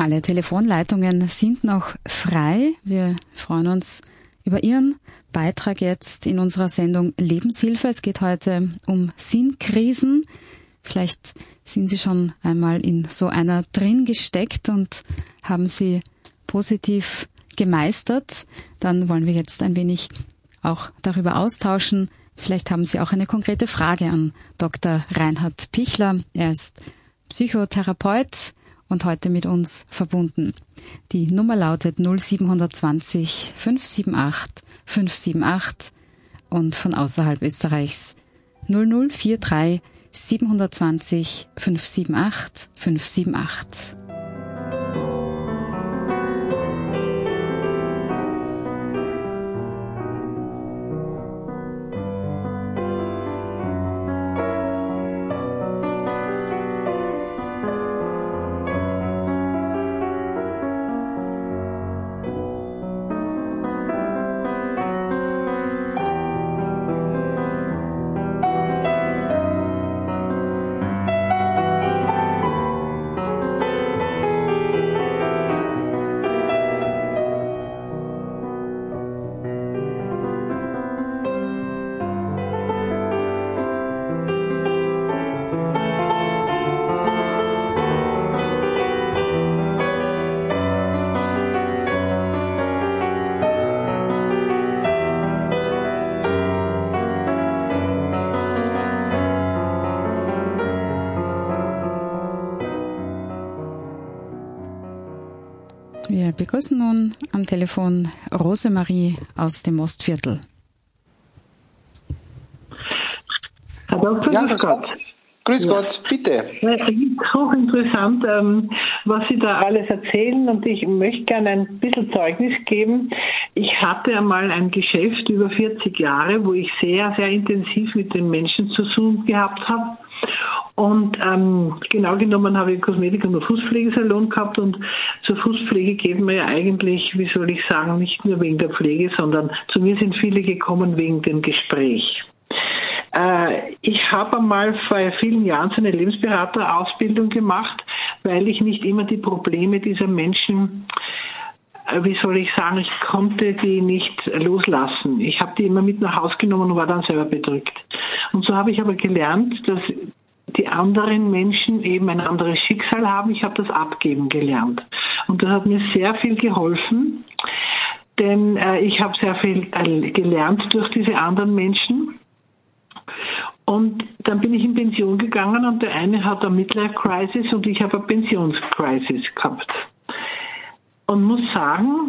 Alle Telefonleitungen sind noch frei. Wir freuen uns über Ihren Beitrag jetzt in unserer Sendung Lebenshilfe. Es geht heute um Sinnkrisen. Vielleicht sind Sie schon einmal in so einer drin gesteckt und haben sie positiv gemeistert. Dann wollen wir jetzt ein wenig auch darüber austauschen. Vielleicht haben Sie auch eine konkrete Frage an Doktor Reinhard Pichler. Er ist Psychotherapeut und heute mit uns verbunden. Die Nummer lautet null sieben zwei null fünf sieben acht fünf sieben acht und von außerhalb Österreichs null null vier drei sieben zwei null fünf sieben acht fünf sieben acht. Wir begrüßen nun am Telefon Rosemarie aus dem Ostviertel. Hallo, grüß Ja, Gott. Gott. Grüß Ja. Gott, bitte. Es ist hochinteressant, ähm, was Sie da alles erzählen, und ich möchte gerne ein bisschen Zeugnis geben. Ich hatte einmal ein Geschäft über vierzig Jahre, wo ich sehr, sehr intensiv mit den Menschen zu tun gehabt habe. Und ähm, genau genommen habe ich Kosmetik- und Fußpflegesalon gehabt, und zur Fußpflege geht man ja eigentlich, wie soll ich sagen, nicht nur wegen der Pflege, sondern zu mir sind viele gekommen wegen dem Gespräch. Äh, ich habe einmal vor vielen Jahren so eine Lebensberaterausbildung gemacht, weil ich nicht immer die Probleme dieser Menschen, äh, wie soll ich sagen, ich konnte die nicht loslassen. Ich habe die immer mit nach Hause genommen und war dann selber bedrückt. Und so habe ich aber gelernt, dass die anderen Menschen eben ein anderes Schicksal haben. Ich habe das abgeben gelernt. Und das hat mir sehr viel geholfen, denn äh, ich habe sehr viel äh, gelernt durch diese anderen Menschen. Und dann bin ich in Pension gegangen, und der eine hat eine Midlife-Crisis und ich habe eine Pensions-Crisis gehabt. Und muss sagen,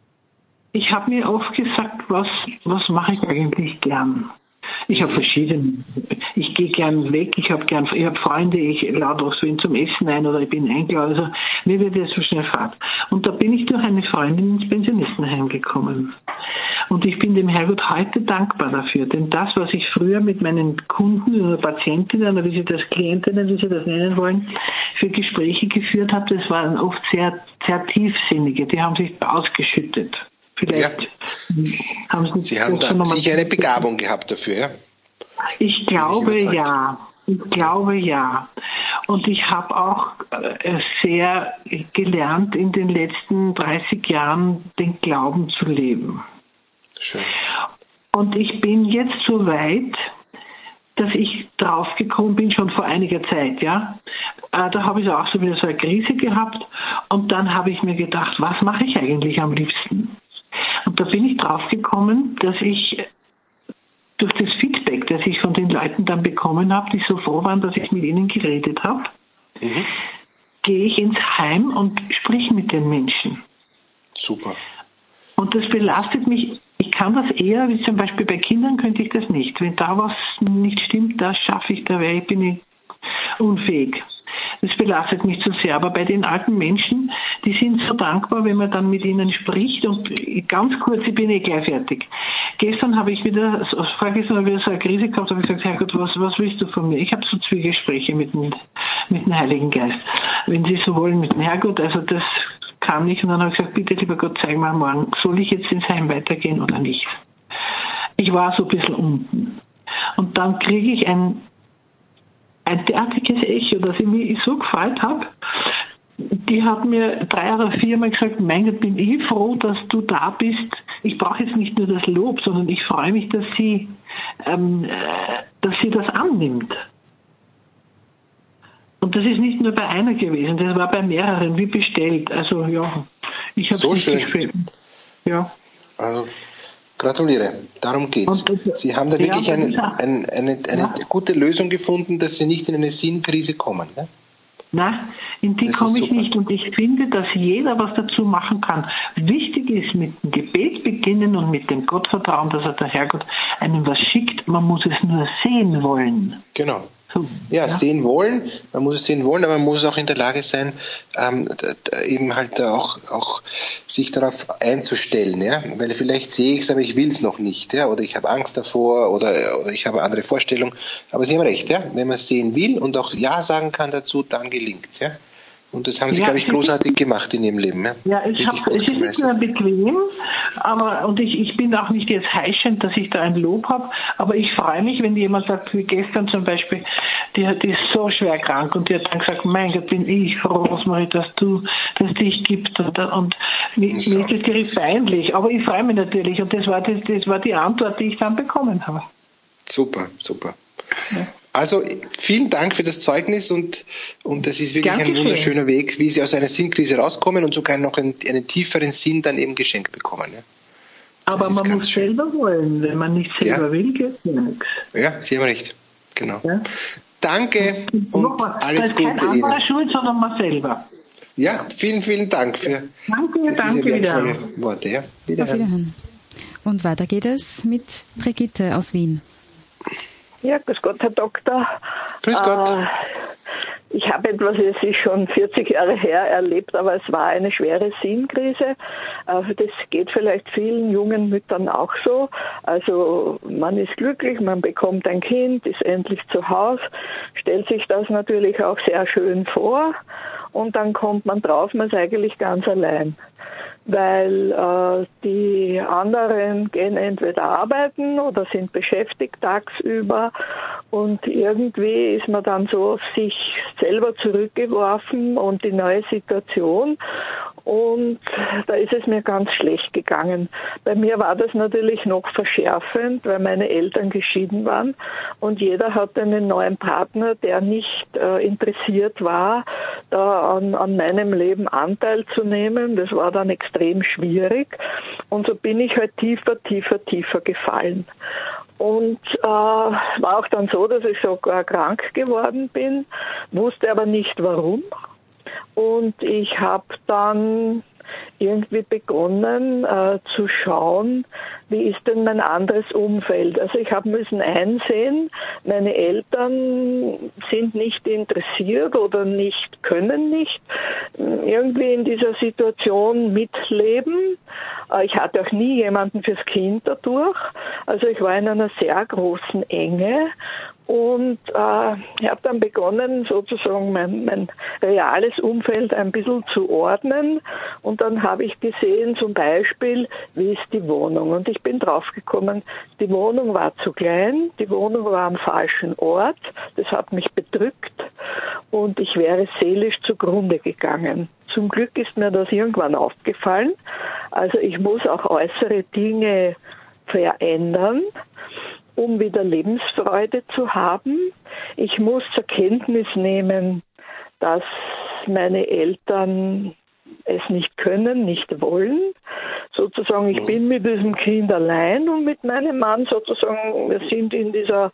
ich habe mir oft gesagt, was, was mache ich eigentlich gern? Ich habe verschiedene. Ich gehe gern weg, ich habe gern, ich habe Freunde, ich lade auch so ihn zum Essen ein oder ich bin eingeladen. Also mir wird das so schnell fad. Und da bin ich durch eine Freundin ins Pensionistenheim gekommen. Und ich bin dem Herrgott heute dankbar dafür, denn das, was ich früher mit meinen Kunden oder Patientinnen oder wie sie das Klientinnen, wie sie das nennen wollen, für Gespräche geführt habe, das waren oft sehr, sehr tiefsinnige. Die haben sich ausgeschüttet. Vielleicht Ja. haben Sie, Sie haben da sicher eine Begabung gehabt dafür, ja? Ich glaube, ich ja. Ich glaube, ja. Und ich habe auch äh, sehr gelernt, in den letzten dreißig Jahren den Glauben zu leben. Schön. Und ich bin jetzt so weit, dass ich draufgekommen bin, schon vor einiger Zeit, ja. Äh, da habe ich auch so wieder so eine Krise gehabt, und dann habe ich mir gedacht, was mache ich eigentlich am liebsten? Und da bin ich draufgekommen, dass ich durch das Feedback, das ich von den Leuten dann bekommen habe, die so froh waren, dass ich mit ihnen geredet habe, Mhm. gehe ich ins Heim und sprich mit den Menschen. Super. Und das belastet mich. Ich kann das eher, wie zum Beispiel bei Kindern könnte ich das nicht. Wenn da was nicht stimmt, das schaffe ich dabei, bin ich unfähig. Das belastet mich zu sehr. Aber bei den alten Menschen, die sind so dankbar, wenn man dann mit ihnen spricht. Und ganz kurz, ich bin eh gleich fertig. Gestern habe ich wieder, vorgestern habe ich wieder so eine Krise gehabt, habe ich gesagt, Herrgott, was, was willst du von mir? Ich habe so Zwiegespräche mit dem, mit dem Heiligen Geist. Wenn Sie so wollen, mit dem Herrgott, also das kam nicht. Und dann habe ich gesagt, bitte, lieber Gott, zeig mal morgen, soll ich jetzt ins Heim weitergehen oder nicht? Ich war so ein bisschen unten. Und dann kriege ich ein ein derartiges Echo, dass ich mich so gefreut habe. die hat mir drei oder viermal gesagt, mein Gott, bin ich froh, dass du da bist. Ich brauche jetzt nicht nur das Lob, sondern ich freue mich, dass sie, ähm, dass sie das annimmt. Und das ist nicht nur bei einer gewesen, das war bei mehreren, wie bestellt. Also ja, ich habe es so nicht schön. geschrieben. Ja. Also, gratuliere, darum geht's. Und, Sie haben da ja, wirklich eine, ja. eine, eine, eine Ja. gute Lösung gefunden, dass Sie nicht in eine Sinnkrise kommen. Ne? Nein, in die Das ist komme ich super. nicht und ich finde, dass jeder was dazu machen kann. Wichtig ist mit dem Gebet beginnen und mit dem Gottvertrauen, dass er der Herrgott einem was schickt. Man muss es nur sehen wollen. Genau. So, Ja, sehen wollen, man muss es sehen wollen, aber man muss auch in der Lage sein, ähm, d- d- eben halt auch, auch sich darauf einzustellen, ja, weil vielleicht sehe ich es, aber ich will es noch nicht, ja, oder ich habe Angst davor oder, oder ich habe andere Vorstellungen, aber Sie haben recht, ja, wenn man es sehen will und auch Ja sagen kann dazu, dann gelingt ja. Und das haben Sie, Ja, glaube ich, es ist- großartig gemacht in Ihrem Leben. Ja, Ja, ich Wirklich hab, gut es ist nicht gemeistert. mehr bequem, aber und ich, ich bin auch nicht jetzt heischend, dass ich da ein Lob habe, aber ich freue mich, wenn jemand sagt, wie gestern zum Beispiel, die, die ist so schwer krank und die hat dann gesagt, mein Gott, bin ich froh, Rosmarie, dass du, dass es dich gibt und, und mir, So. mir ist das Gericht peinlich, aber ich freue mich natürlich und das war, das, das war die Antwort, die ich dann bekommen habe. Super, super. Ja. Also vielen Dank für das Zeugnis und, und das ist wirklich Gern ein geschehen. wunderschöner Weg, wie Sie aus einer Sinnkrise rauskommen und sogar noch einen, einen tieferen Sinn dann eben geschenkt bekommen. Ja, Aber ist man ganz muss schön. selber wollen, wenn man nicht selber Ja. will, geht nichts. ja Sie haben recht. Genau. Ja? Danke und Nochmal, da alles ist kein Gute anderer Ihnen. schuld, sondern man selber. Ja, vielen, vielen Dank für, Danke, für danke diese wieder. wertvollen Worte. Ja, Auf wiederhören. Wiederhören. Und weiter geht es mit Brigitte aus Wien. Ja, grüß Gott, Herr Doktor. Grüß Gott. Äh, ich habe etwas, es ist schon vierzig Jahre her erlebt, aber es war eine schwere Sinnkrise. Äh, das geht vielleicht vielen jungen Müttern auch so. Also man ist glücklich, man bekommt ein Kind, ist endlich zu Hause, stellt sich das natürlich auch sehr schön vor und dann kommt man drauf, man ist eigentlich ganz allein. Weil äh, die anderen gehen entweder arbeiten oder sind beschäftigt tagsüber und irgendwie ist man dann so auf sich selber zurückgeworfen und die neue Situation und da ist es mir ganz schlecht gegangen. Bei mir war das natürlich noch verschärfend, weil meine Eltern geschieden waren und jeder hatte einen neuen Partner, der nicht äh, interessiert war, da an, an meinem Leben Anteil zu nehmen. Das war dann extrem schwierig und so bin ich halt tiefer, tiefer, tiefer gefallen. Und äh, war auch dann so, dass ich sogar krank geworden bin, wusste aber nicht warum. Und ich habe dann irgendwie begonnen äh, zu schauen, wie ist denn mein anderes Umfeld. Also ich habe müssen einsehen, meine Eltern sind nicht interessiert oder nicht, können nicht irgendwie in dieser Situation mitleben. Äh, ich hatte auch nie jemanden fürs Kind dadurch. Also ich war in einer sehr großen Enge. Und äh, ich habe dann begonnen, sozusagen mein, mein reales Umfeld ein bisschen zu ordnen. Und dann habe ich gesehen, zum Beispiel, wie ist die Wohnung. Und ich bin draufgekommen, die Wohnung war zu klein, die Wohnung war am falschen Ort. Das hat mich bedrückt und ich wäre seelisch zugrunde gegangen. Zum Glück ist mir das irgendwann aufgefallen. Also ich muss auch äußere Dinge verändern, um wieder Lebensfreude zu haben. Ich muss zur Kenntnis nehmen, dass meine Eltern es nicht können, nicht wollen. Sozusagen, ich bin mit diesem Kind allein und mit meinem Mann sozusagen, wir sind in dieser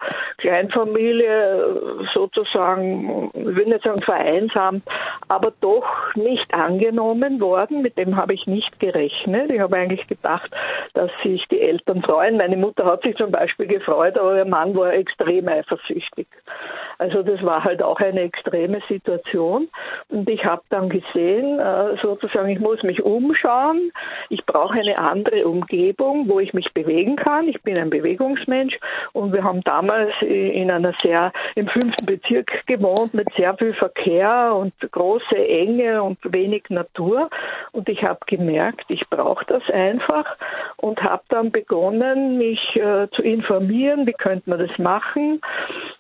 Kleinfamilie sozusagen, ich will nicht sagen vereinsamt, aber doch nicht angenommen worden. Mit dem habe ich nicht gerechnet. Ich habe eigentlich gedacht, dass sich die Eltern freuen. Meine Mutter hat sich zum Beispiel gefreut, aber ihr Mann war extrem eifersüchtig. Also das war halt auch eine extreme Situation. Und ich habe dann gesehen, sozusagen, ich muss mich umschauen. Ich brauche eine andere Umgebung, wo ich mich bewegen kann. Ich bin ein Bewegungsmensch und wir haben damals in einer sehr, im fünften Bezirk gewohnt mit sehr viel Verkehr und große Enge und wenig Natur. Und ich habe gemerkt, ich brauche das einfach und habe dann begonnen, mich äh, zu informieren, wie könnte man das machen.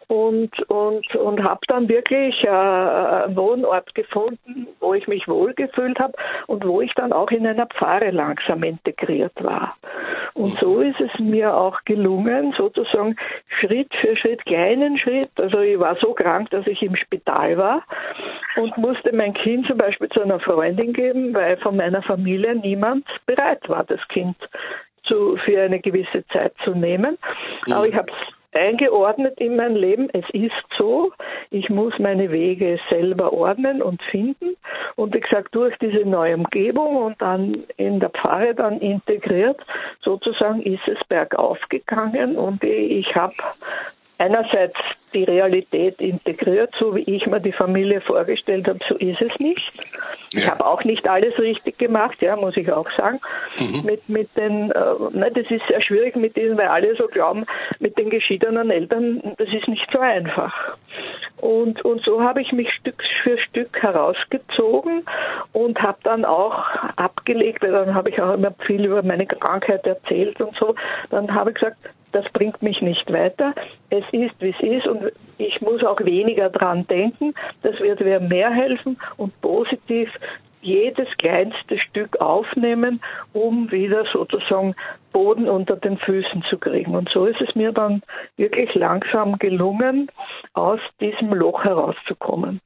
und, und, und habe dann wirklich äh, einen Wohnort gefunden, wo ich mich wohlgefühlt habe und wo ich dann auch in einer Pfarre langsam integriert war. Und so ist es mir auch gelungen, sozusagen Schritt für Schritt, kleinen Schritt. Also ich war so krank, dass ich im Spital war und musste mein Kind zum Beispiel zu einer Freundin geben, weil von meiner Familie niemand bereit war, das Kind zu, für eine gewisse Zeit zu nehmen. Mhm. Aber ich habe es eingeordnet in mein Leben. Es ist so, ich muss meine Wege selber ordnen und finden. Und wie gesagt, durch diese neue Umgebung und dann in der Pfarre dann integriert, sozusagen ist es bergauf gegangen und ich habe einerseits die Realität integriert, so wie ich mir die Familie vorgestellt habe, so ist es nicht. Ja. Ich habe auch nicht alles richtig gemacht, ja, muss ich auch sagen. Mhm. Mit, mit den, äh, ne, das ist sehr schwierig mit diesen, weil alle so glauben, mit den geschiedenen Eltern, das ist nicht so einfach. Und, und so habe ich mich Stück für Stück herausgezogen und habe dann auch abgelegt, weil dann habe ich auch immer viel über meine Krankheit erzählt und so. Dann habe ich gesagt, das bringt mich nicht weiter. Es ist, wie es ist und ich muss auch weniger dran denken. Das wird mir mehr helfen und positiv jedes kleinste Stück aufnehmen, um wieder sozusagen Boden unter den Füßen zu kriegen. Und so ist es mir dann wirklich langsam gelungen, aus diesem Loch herauszukommen.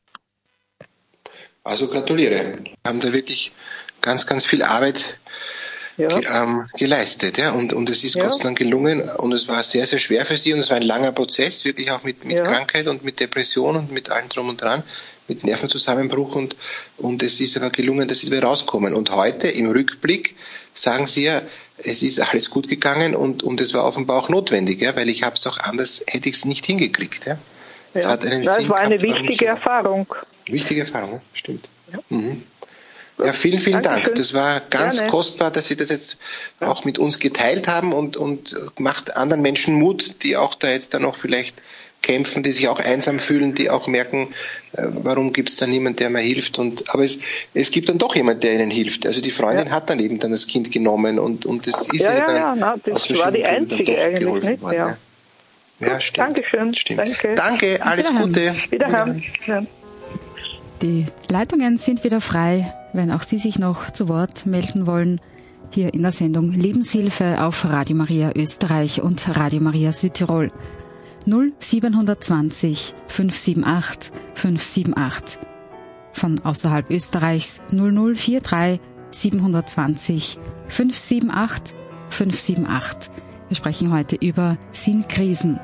Also gratuliere. Wir haben da wirklich ganz, ganz viel Arbeit Ja. Ge, ähm, geleistet, ja, und, und es ist ja. Gott sei Dank gelungen und es war sehr, sehr schwer für Sie und es war ein langer Prozess, wirklich auch mit, mit ja. Krankheit und mit Depression und mit allem drum und dran, mit Nervenzusammenbruch und, und es ist aber gelungen, dass Sie wieder rauskommen und heute im Rückblick sagen Sie ja, es ist alles gut gegangen und, und es war offenbar auch notwendig, ja, weil ich habe es auch anders, hätte ich es nicht hingekriegt, ja. Es ja. hat einen ja, Sinn es war eine gehabt, wichtige Erfahrung. Wichtige Erfahrung, ja, stimmt. Ja. Mhm. Ja, vielen, vielen Dankeschön. Dank. Das war ganz Gerne. kostbar, dass Sie das jetzt ja. auch mit uns geteilt haben und, und macht anderen Menschen Mut, die auch da jetzt dann noch vielleicht kämpfen, die sich auch einsam fühlen, die auch merken, äh, warum gibt es da niemand, der mir hilft. Und, aber es, es gibt dann doch jemand, der ihnen hilft. Also die Freundin ja. hat dann eben dann das Kind genommen und, und das ist ja, ja, ja, dann ja, na, das war die einzige eigentlich nicht. Worden, ja. Ja. Ja, stimmt. Dankeschön. Stimmt. Danke. Danke, alles Gute. Wiederhören. Wiederhören. Die Leitungen sind wieder frei, wenn auch Sie sich noch zu Wort melden wollen. Hier in der Sendung Lebenshilfe auf Radio Maria Österreich und Radio Maria Südtirol. null siebenhundertzwanzig fünf sieben acht fünf sieben acht. Von außerhalb Österreichs null null vier drei siebenhundertzwanzig fünf sieben acht fünf sieben acht. Wir sprechen heute über Sinnkrisen.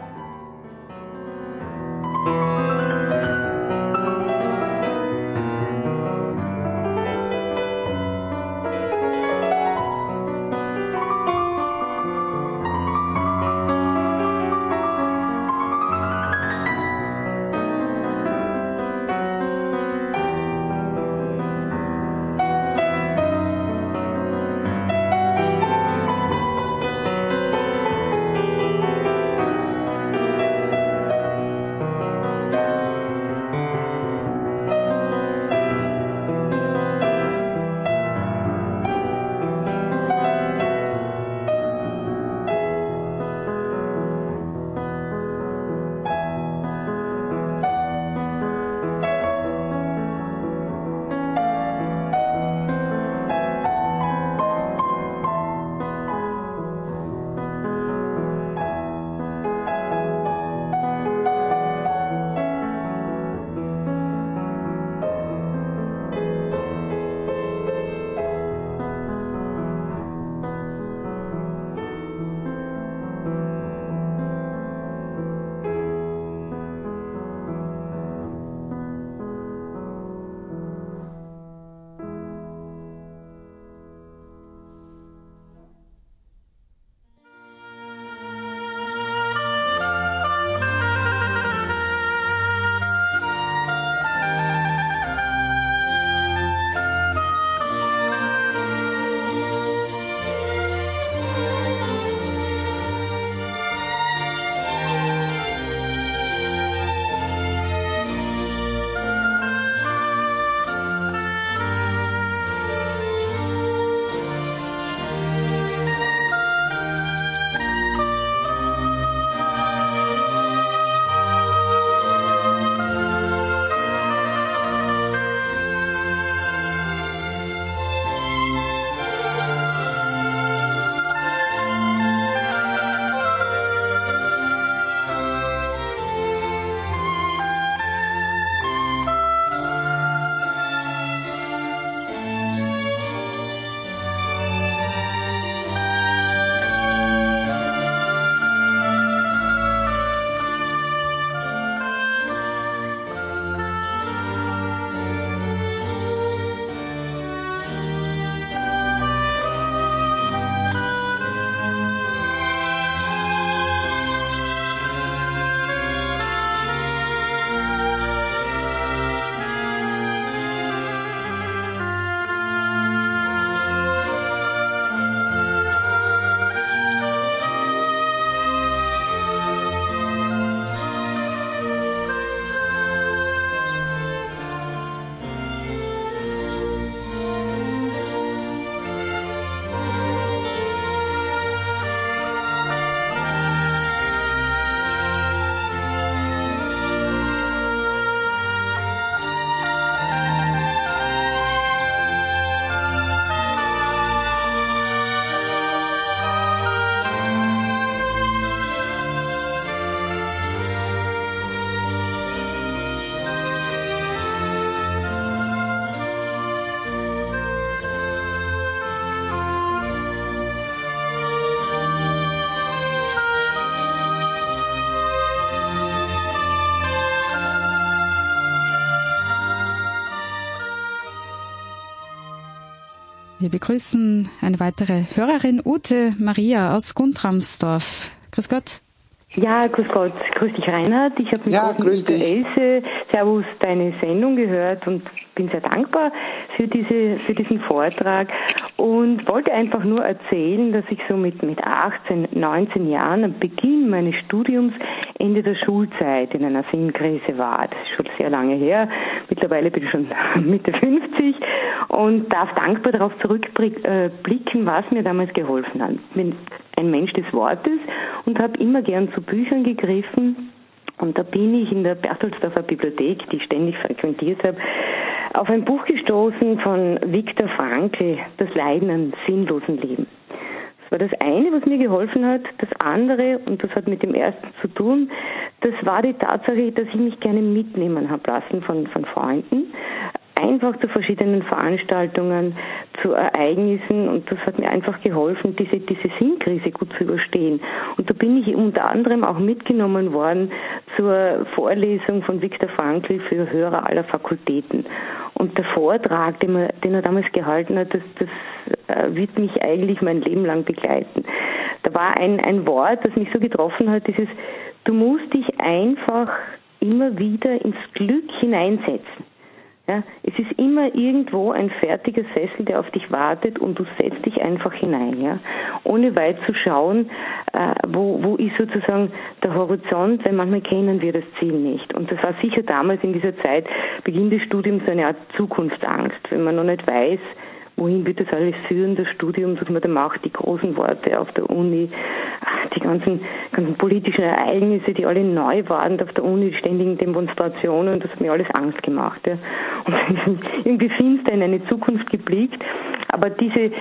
Wir begrüßen eine weitere Hörerin, Ute Maria aus Guntramsdorf. Grüß Gott. Ja, grüß Gott. Grüß dich, Reinhard. Ich habe mit ja, großem Interesse, Servus, deine Sendung gehört und bin sehr dankbar für diese, für diesen Vortrag und wollte einfach nur erzählen, dass ich so mit, mit achtzehn, neunzehn Jahren am Beginn meines Studiums, Ende der Schulzeit, in einer Sinnkrise war. Das ist schon sehr lange her. Mittlerweile bin ich schon Mitte fünfzig und darf dankbar darauf zurückblicken, was mir damals geholfen hat. Ich bin ein Mensch des Wortes und habe immer gern zu Büchern gegriffen. Und da bin ich in der Bertelsdorfer Bibliothek, die ich ständig frequentiert habe, auf ein Buch gestoßen von Viktor Frankl, Das Leiden am sinnlosen Leben. Das war das eine, was mir geholfen hat. Das andere, und das hat mit dem ersten zu tun, das war die Tatsache, dass ich mich gerne mitnehmen habe lassen von, von Freunden. Einfach zu verschiedenen Veranstaltungen, zu Ereignissen, und das hat mir einfach geholfen, diese, diese Sinnkrise gut zu überstehen. Und da bin ich unter anderem auch mitgenommen worden zur Vorlesung von Viktor Frankl für Hörer aller Fakultäten. Und der Vortrag, den er, den er damals gehalten hat, das, das wird mich eigentlich mein Leben lang begleiten. Da war ein, ein Wort, das mich so getroffen hat, dieses: Du musst dich einfach immer wieder ins Glück hineinsetzen. Ja, es ist immer irgendwo ein fertiger Sessel, der auf dich wartet, und du setzt dich einfach hinein, ja, ohne weit zu schauen, äh, wo, wo ist sozusagen der Horizont, weil manchmal kennen wir das Ziel nicht. Und das war sicher damals in dieser Zeit, Beginn des Studiums, so eine Art Zukunftsangst, wenn man noch nicht weiß, wohin wird das alles führen, das Studium, das man da macht, die großen Worte auf der Uni, die ganzen, ganzen politischen Ereignisse, die alle neu waren auf der Uni, die ständigen Demonstrationen, das hat mir alles Angst gemacht. Ja. Und irgendwie finster in eine Zukunft geblickt. Aber diese,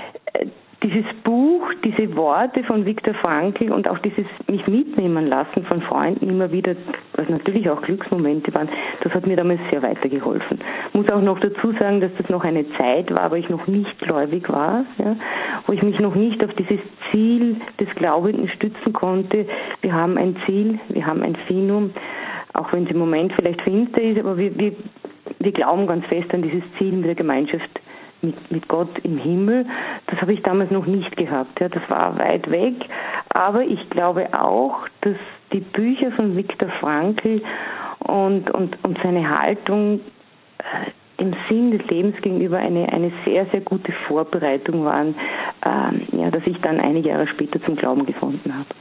dieses Buch, diese Worte von Viktor Frankl und auch dieses mich mitnehmen lassen von Freunden immer wieder, was natürlich auch Glücksmomente waren, das hat mir damals sehr weitergeholfen. Ich muss auch noch dazu sagen, dass das noch eine Zeit war, wo ich noch nicht gläubig war, ja, wo ich mich noch nicht auf dieses Ziel des Glaubenden stützen konnte. Wir haben ein Ziel, wir haben ein Finum, auch wenn es im Moment vielleicht finster ist, aber wir, wir, wir glauben ganz fest an dieses Ziel mit der Gemeinschaft Mit, mit Gott im Himmel. Das habe ich damals noch nicht gehabt. Ja, das war weit weg. Aber ich glaube auch, dass die Bücher von Viktor Frankl und, und, und seine Haltung äh, dem Sinn des Lebens gegenüber eine, eine sehr, sehr gute Vorbereitung waren, äh, ja, dass ich dann einige Jahre später zum Glauben gefunden habe.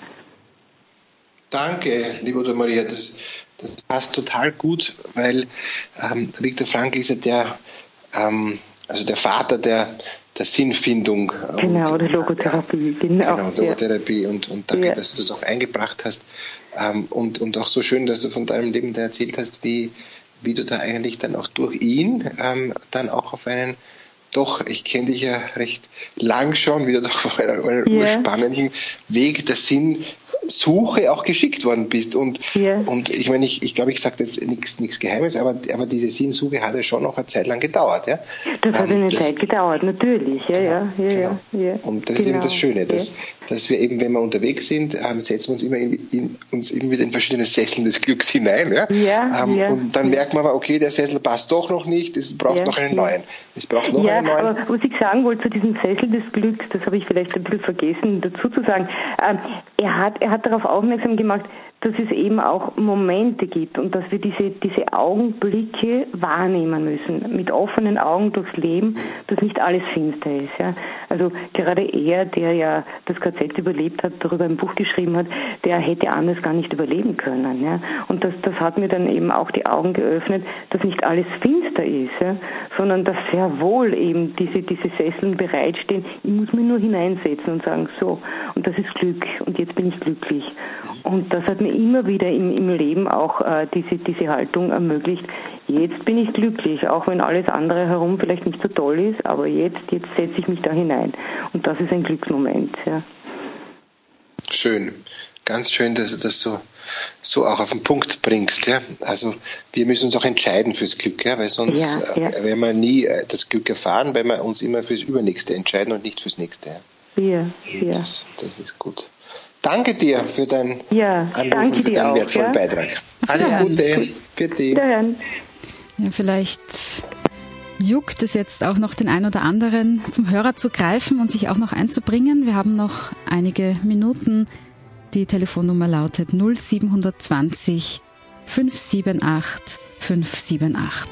Danke, liebe Ute Maria. Das, das passt total gut, weil ähm, Viktor Frankl ist ja der ähm, Also der Vater der, der Sinnfindung. Genau, und, der Logotherapie. Genau, genau der Logotherapie. Ja. Und, und danke, ja. dass du das auch eingebracht hast. Ähm, und, und auch so schön, dass du von deinem Leben da erzählt hast, wie, wie du da eigentlich dann auch durch ihn ähm, dann auch auf einen doch, ich kenne dich ja recht lang schon, wieder doch auf einen, einen yeah. urspannenden Weg der Sinnsuche auch geschickt worden bist. Und, yeah. und ich meine, ich, ich glaube, ich sage jetzt nichts nichts Geheimes, aber, aber diese Sinnsuche hat ja schon noch eine Zeit lang gedauert. Ja? Das hat ähm, eine das, Zeit gedauert, natürlich. Ja, ja, ja, genau. ja, ja. Und das genau. ist eben das Schöne, dass, ja. dass wir eben, wenn wir unterwegs sind, ähm, setzen wir uns immer in, in, uns eben wieder in verschiedene Sesseln des Glücks hinein. Ja? Ja, ähm, ja, und dann ja. merkt man aber, okay, der Sessel passt doch noch nicht, es braucht ja, noch einen ja. neuen. Es braucht noch ja, einen neuen. Aber was ich sagen wollte zu diesem Sessel des Glücks, das habe ich vielleicht ein bisschen vergessen dazu zu sagen, äh, er hat, er hat darauf aufmerksam gemacht, dass es eben auch Momente gibt und dass wir diese, diese Augenblicke wahrnehmen müssen, mit offenen Augen durchs Leben, dass nicht alles finster ist. Ja? Also gerade er, der ja das K Z überlebt hat, darüber ein Buch geschrieben hat, der hätte anders gar nicht überleben können. Ja? Und das, das hat mir dann eben auch die Augen geöffnet, dass nicht alles finster ist, ja? Sondern dass sehr wohl eben diese, diese Sesseln bereitstehen. Ich muss mich nur hineinsetzen und sagen, so, und das ist Glück und jetzt bin ich glücklich. Und das hat mir immer wieder im, im Leben auch äh, diese, diese Haltung ermöglicht. Jetzt bin ich glücklich, auch wenn alles andere herum vielleicht nicht so toll ist, aber jetzt, jetzt setze ich mich da hinein. Und das ist ein Glücksmoment. Ja. Schön. Ganz schön, dass du das so, so auch auf den Punkt bringst. Ja? Also wir müssen uns auch entscheiden fürs Glück, ja? Weil sonst ja, ja. Äh, werden wir nie äh, das Glück erfahren, weil wir uns immer fürs Übernächste entscheiden und nicht fürs Nächste. Ja, ja. ja. Das, das ist gut. Danke dir für deinen ja, Anruf und für deinen auch, wertvollen ja? Beitrag. Alles ja. Gute. Für dich. Ja, vielleicht juckt es jetzt auch noch den ein oder anderen, zum Hörer zu greifen und sich auch noch einzubringen. Wir haben noch einige Minuten. Die Telefonnummer lautet null sieben zwei null fünf sieben acht fünf sieben acht.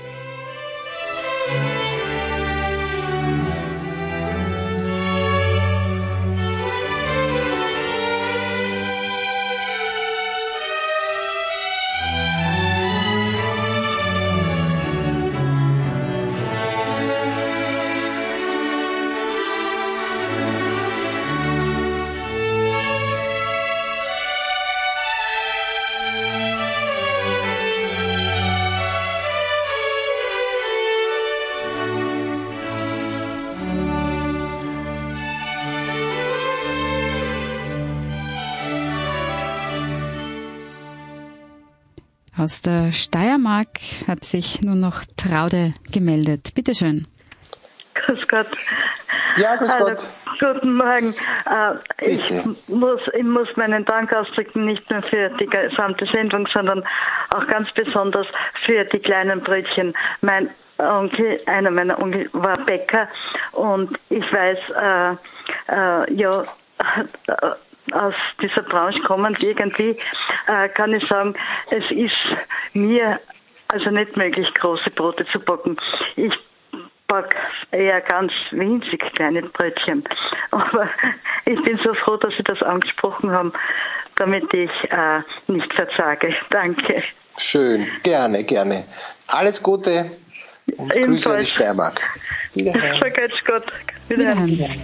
Aus der Steiermark hat sich nur noch Traude gemeldet. Bitte schön. Grüß Gott. Ja, grüß also, Gott. Guten Morgen. Äh, ich, muss, ich muss meinen Dank ausdrücken, nicht nur für die gesamte Sendung, sondern auch ganz besonders für die kleinen Brötchen. Mein Onkel, einer meiner Onkel war Bäcker und ich weiß, äh, äh, ja, äh, aus dieser Branche kommend irgendwie, äh, kann ich sagen, es ist mir also nicht möglich, große Brote zu backen. Ich backe eher ganz winzig kleine Brötchen. Aber ich bin so froh, dass Sie das angesprochen haben, damit ich äh, nicht versage. Danke. Schön, gerne, gerne. Alles Gute und Grüße an die Steiermark. Wiederhören. Vergelt's Gott. Wiederhören. Wiederhören.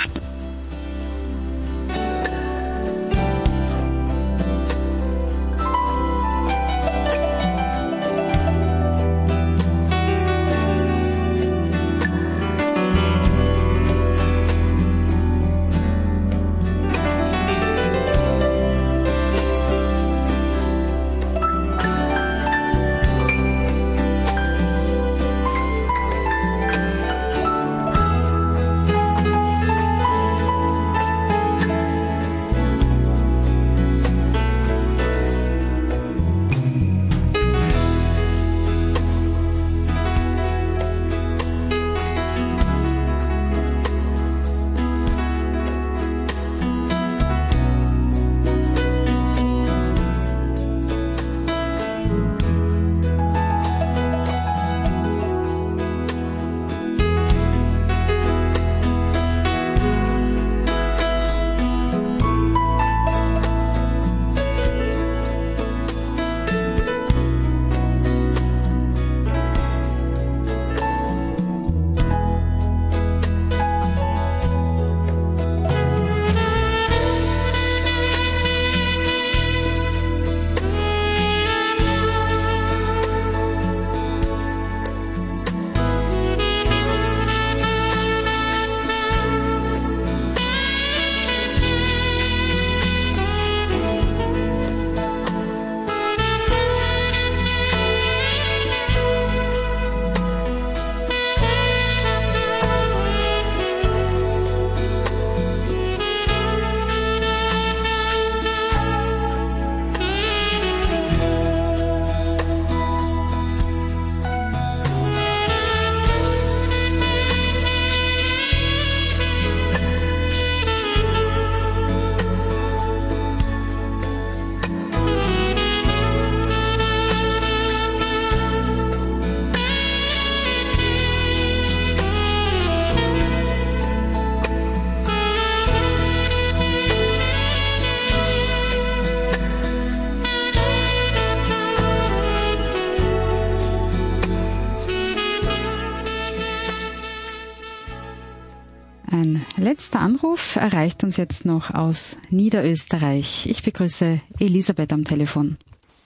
Ein letzter Anruf erreicht uns jetzt noch aus Niederösterreich. Ich begrüße Elisabeth am Telefon.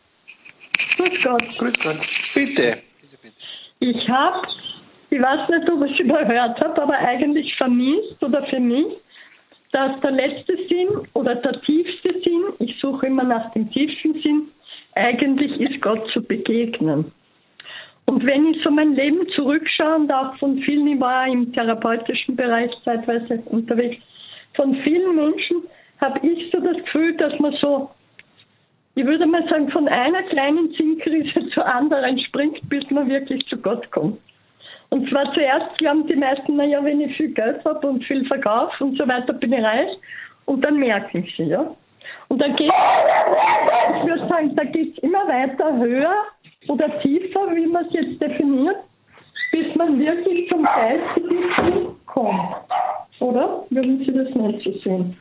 Grüß Gott. Grüß Gott. Bitte. Ich habe, ich weiß nicht, ob ich es überhört habe, aber eigentlich vermisst oder für mich, dass der letzte Sinn oder der tiefste Sinn, ich suche immer nach dem tiefsten Sinn, eigentlich ist Gott zu begegnen. Und wenn ich so mein Leben zurückschaue und auch von vielen, ich war im therapeutischen Bereich zeitweise unterwegs, von vielen Menschen habe ich so das Gefühl, dass man so, ich würde mal sagen, von einer kleinen Sinnkrise zur anderen springt, bis man wirklich zu Gott kommt. Und zwar zuerst glauben die meisten, naja, wenn ich viel Geld habe und viel verkaufe und so weiter, bin ich reich. Und dann merken sie, ja. Und dann geht ich würde sagen, da geht es immer weiter höher oder tiefer, wie man es jetzt definiert, bis man wirklich zum geistigen Ziel kommt. Oder? Würden Sie das nicht so sehen?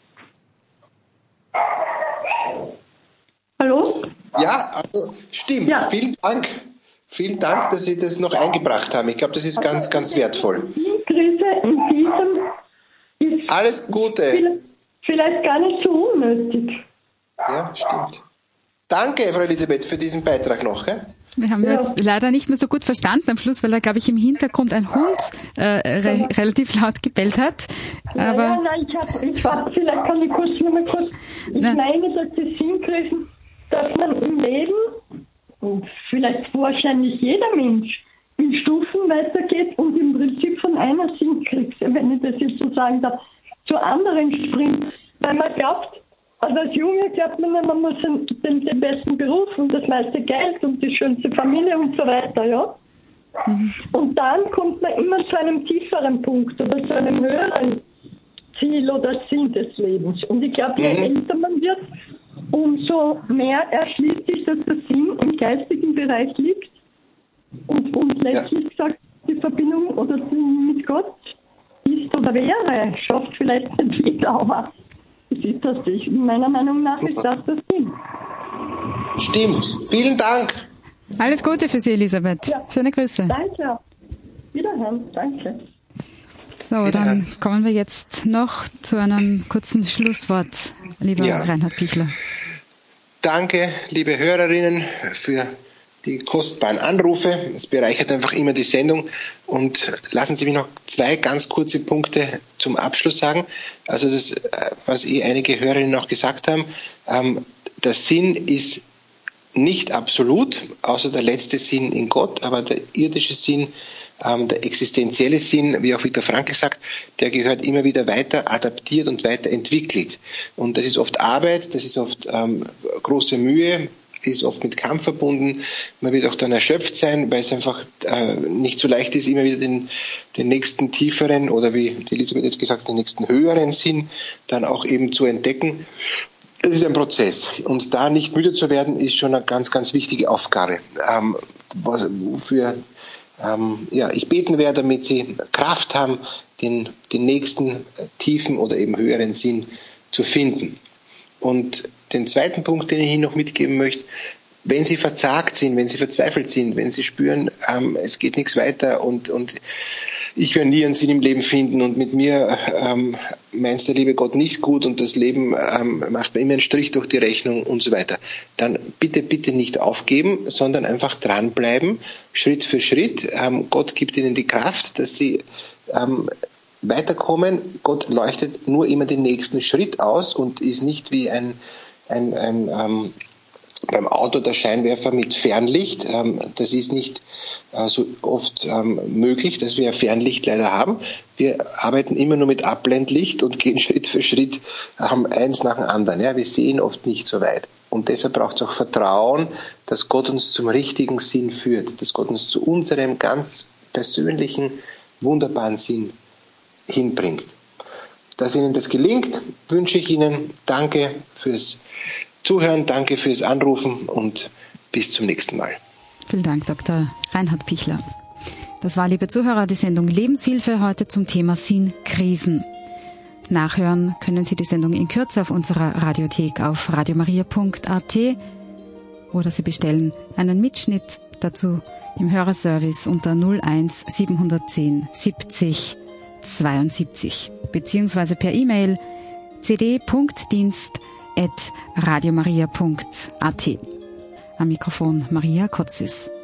Hallo? Ja, also stimmt. Ja. Vielen Dank. Vielen Dank, dass Sie das noch eingebracht haben. Ich glaube, das ist ganz, ganz wertvoll. Die Krise in diesem ist alles Gute. Vielleicht gar nicht so unnötig. Ja, stimmt. Danke, Frau Elisabeth, für diesen Beitrag noch. Gell? Wir haben ja. jetzt leider nicht mehr so gut verstanden am Schluss, weil da, glaube ich, im Hintergrund ein Hund äh, re- ja. relativ laut gebellt hat. Aber ja, ja, nein, ich habe, ich hab, vielleicht kann ich kurz nur mal kurz, ich nein. meine, dass die Sinnkrisen, dass man im Leben, und vielleicht wahrscheinlich jeder Mensch, in Stufen weitergeht und im Prinzip von einer Sinnkrise, wenn ich das jetzt so sagen darf, zu anderen springt. Weil man glaubt, also als Junge glaubt man, man muss den, den, den besten Beruf und das meiste Geld und die schönste Familie und so weiter, ja. Mhm. Und dann kommt man immer zu einem tieferen Punkt oder zu einem höheren Ziel oder Sinn des Lebens. Und ich glaube, je mhm. älter man wird, umso mehr erschließt sich, dass der Sinn im geistigen Bereich liegt. Und, und letztlich ja. gesagt, die Verbindung oder Sinn mit Gott ist oder wäre, schafft vielleicht nicht wieder, aber es ist das nicht. Meiner Meinung nach ist das das Sinn. Stimmt. Vielen Dank. Alles Gute für Sie, Elisabeth. Ja. Schöne Grüße. Danke. Wiederhören. Danke. So, dann kommen wir jetzt noch zu einem kurzen Schlusswort, lieber ja. Reinhard Pichler. Danke, liebe Hörerinnen, für die kostbaren Anrufe. Es bereichert einfach immer die Sendung. Und lassen Sie mich noch zwei ganz kurze Punkte zum Abschluss sagen. Also das, was eh einige Hörerinnen auch gesagt haben, ähm, der Sinn ist nicht absolut, außer der letzte Sinn in Gott, aber der irdische Sinn, ähm, der existenzielle Sinn, wie auch Viktor Frankl sagt, der gehört immer wieder weiter adaptiert und weiterentwickelt. Und das ist oft Arbeit, das ist oft ähm, große Mühe, ist oft mit Kampf verbunden. Man wird auch dann erschöpft sein, weil es einfach äh, nicht so leicht ist, immer wieder den, den nächsten tieferen oder wie die Elisabeth jetzt gesagt, den nächsten höheren Sinn dann auch eben zu entdecken. Es ist ein Prozess und da nicht müde zu werden, ist schon eine ganz, ganz wichtige Aufgabe, ähm, wofür ähm, ja, ich beten werde, damit Sie Kraft haben, den, den nächsten tiefen oder eben höheren Sinn zu finden. Und den zweiten Punkt, den ich Ihnen noch mitgeben möchte, wenn Sie verzagt sind, wenn Sie verzweifelt sind, wenn Sie spüren, ähm, es geht nichts weiter und, und ich werde nie einen Sinn im Leben finden und mit mir ähm, meint der liebe Gott nicht gut und das Leben ähm, macht mir immer einen Strich durch die Rechnung und so weiter, dann bitte, bitte nicht aufgeben, sondern einfach dranbleiben, Schritt für Schritt. Ähm, Gott gibt Ihnen die Kraft, dass Sie ähm, weiterkommen. Gott leuchtet nur immer den nächsten Schritt aus und ist nicht wie ein, ein, ein ähm, beim Auto der Scheinwerfer mit Fernlicht. Ähm, das ist nicht äh, so oft ähm, möglich, dass wir Fernlicht leider haben. Wir arbeiten immer nur mit Abblendlicht und gehen Schritt für Schritt, haben eins nach dem anderen. Ja? Wir sehen oft nicht so weit. Und deshalb braucht es auch Vertrauen, dass Gott uns zum richtigen Sinn führt, dass Gott uns zu unserem ganz persönlichen, wunderbaren Sinn hinbringt. Dass Ihnen das gelingt, wünsche ich Ihnen. Danke fürs Zuhören, danke fürs Anrufen und bis zum nächsten Mal. Vielen Dank, Doktor Reinhard Pichler. Das war, liebe Zuhörer, die Sendung Lebenshilfe heute zum Thema Sinnkrisen. Nachhören können Sie die Sendung in Kürze auf unserer Radiothek auf radiomaria punkt a t oder Sie bestellen einen Mitschnitt dazu im Hörerservice unter null eins siebenhundertzehn siebzig zweiundsiebzig beziehungsweise per E-Mail c d punkt dienst at radiomaria punkt a t. Am Mikrofon Maria Kotzis.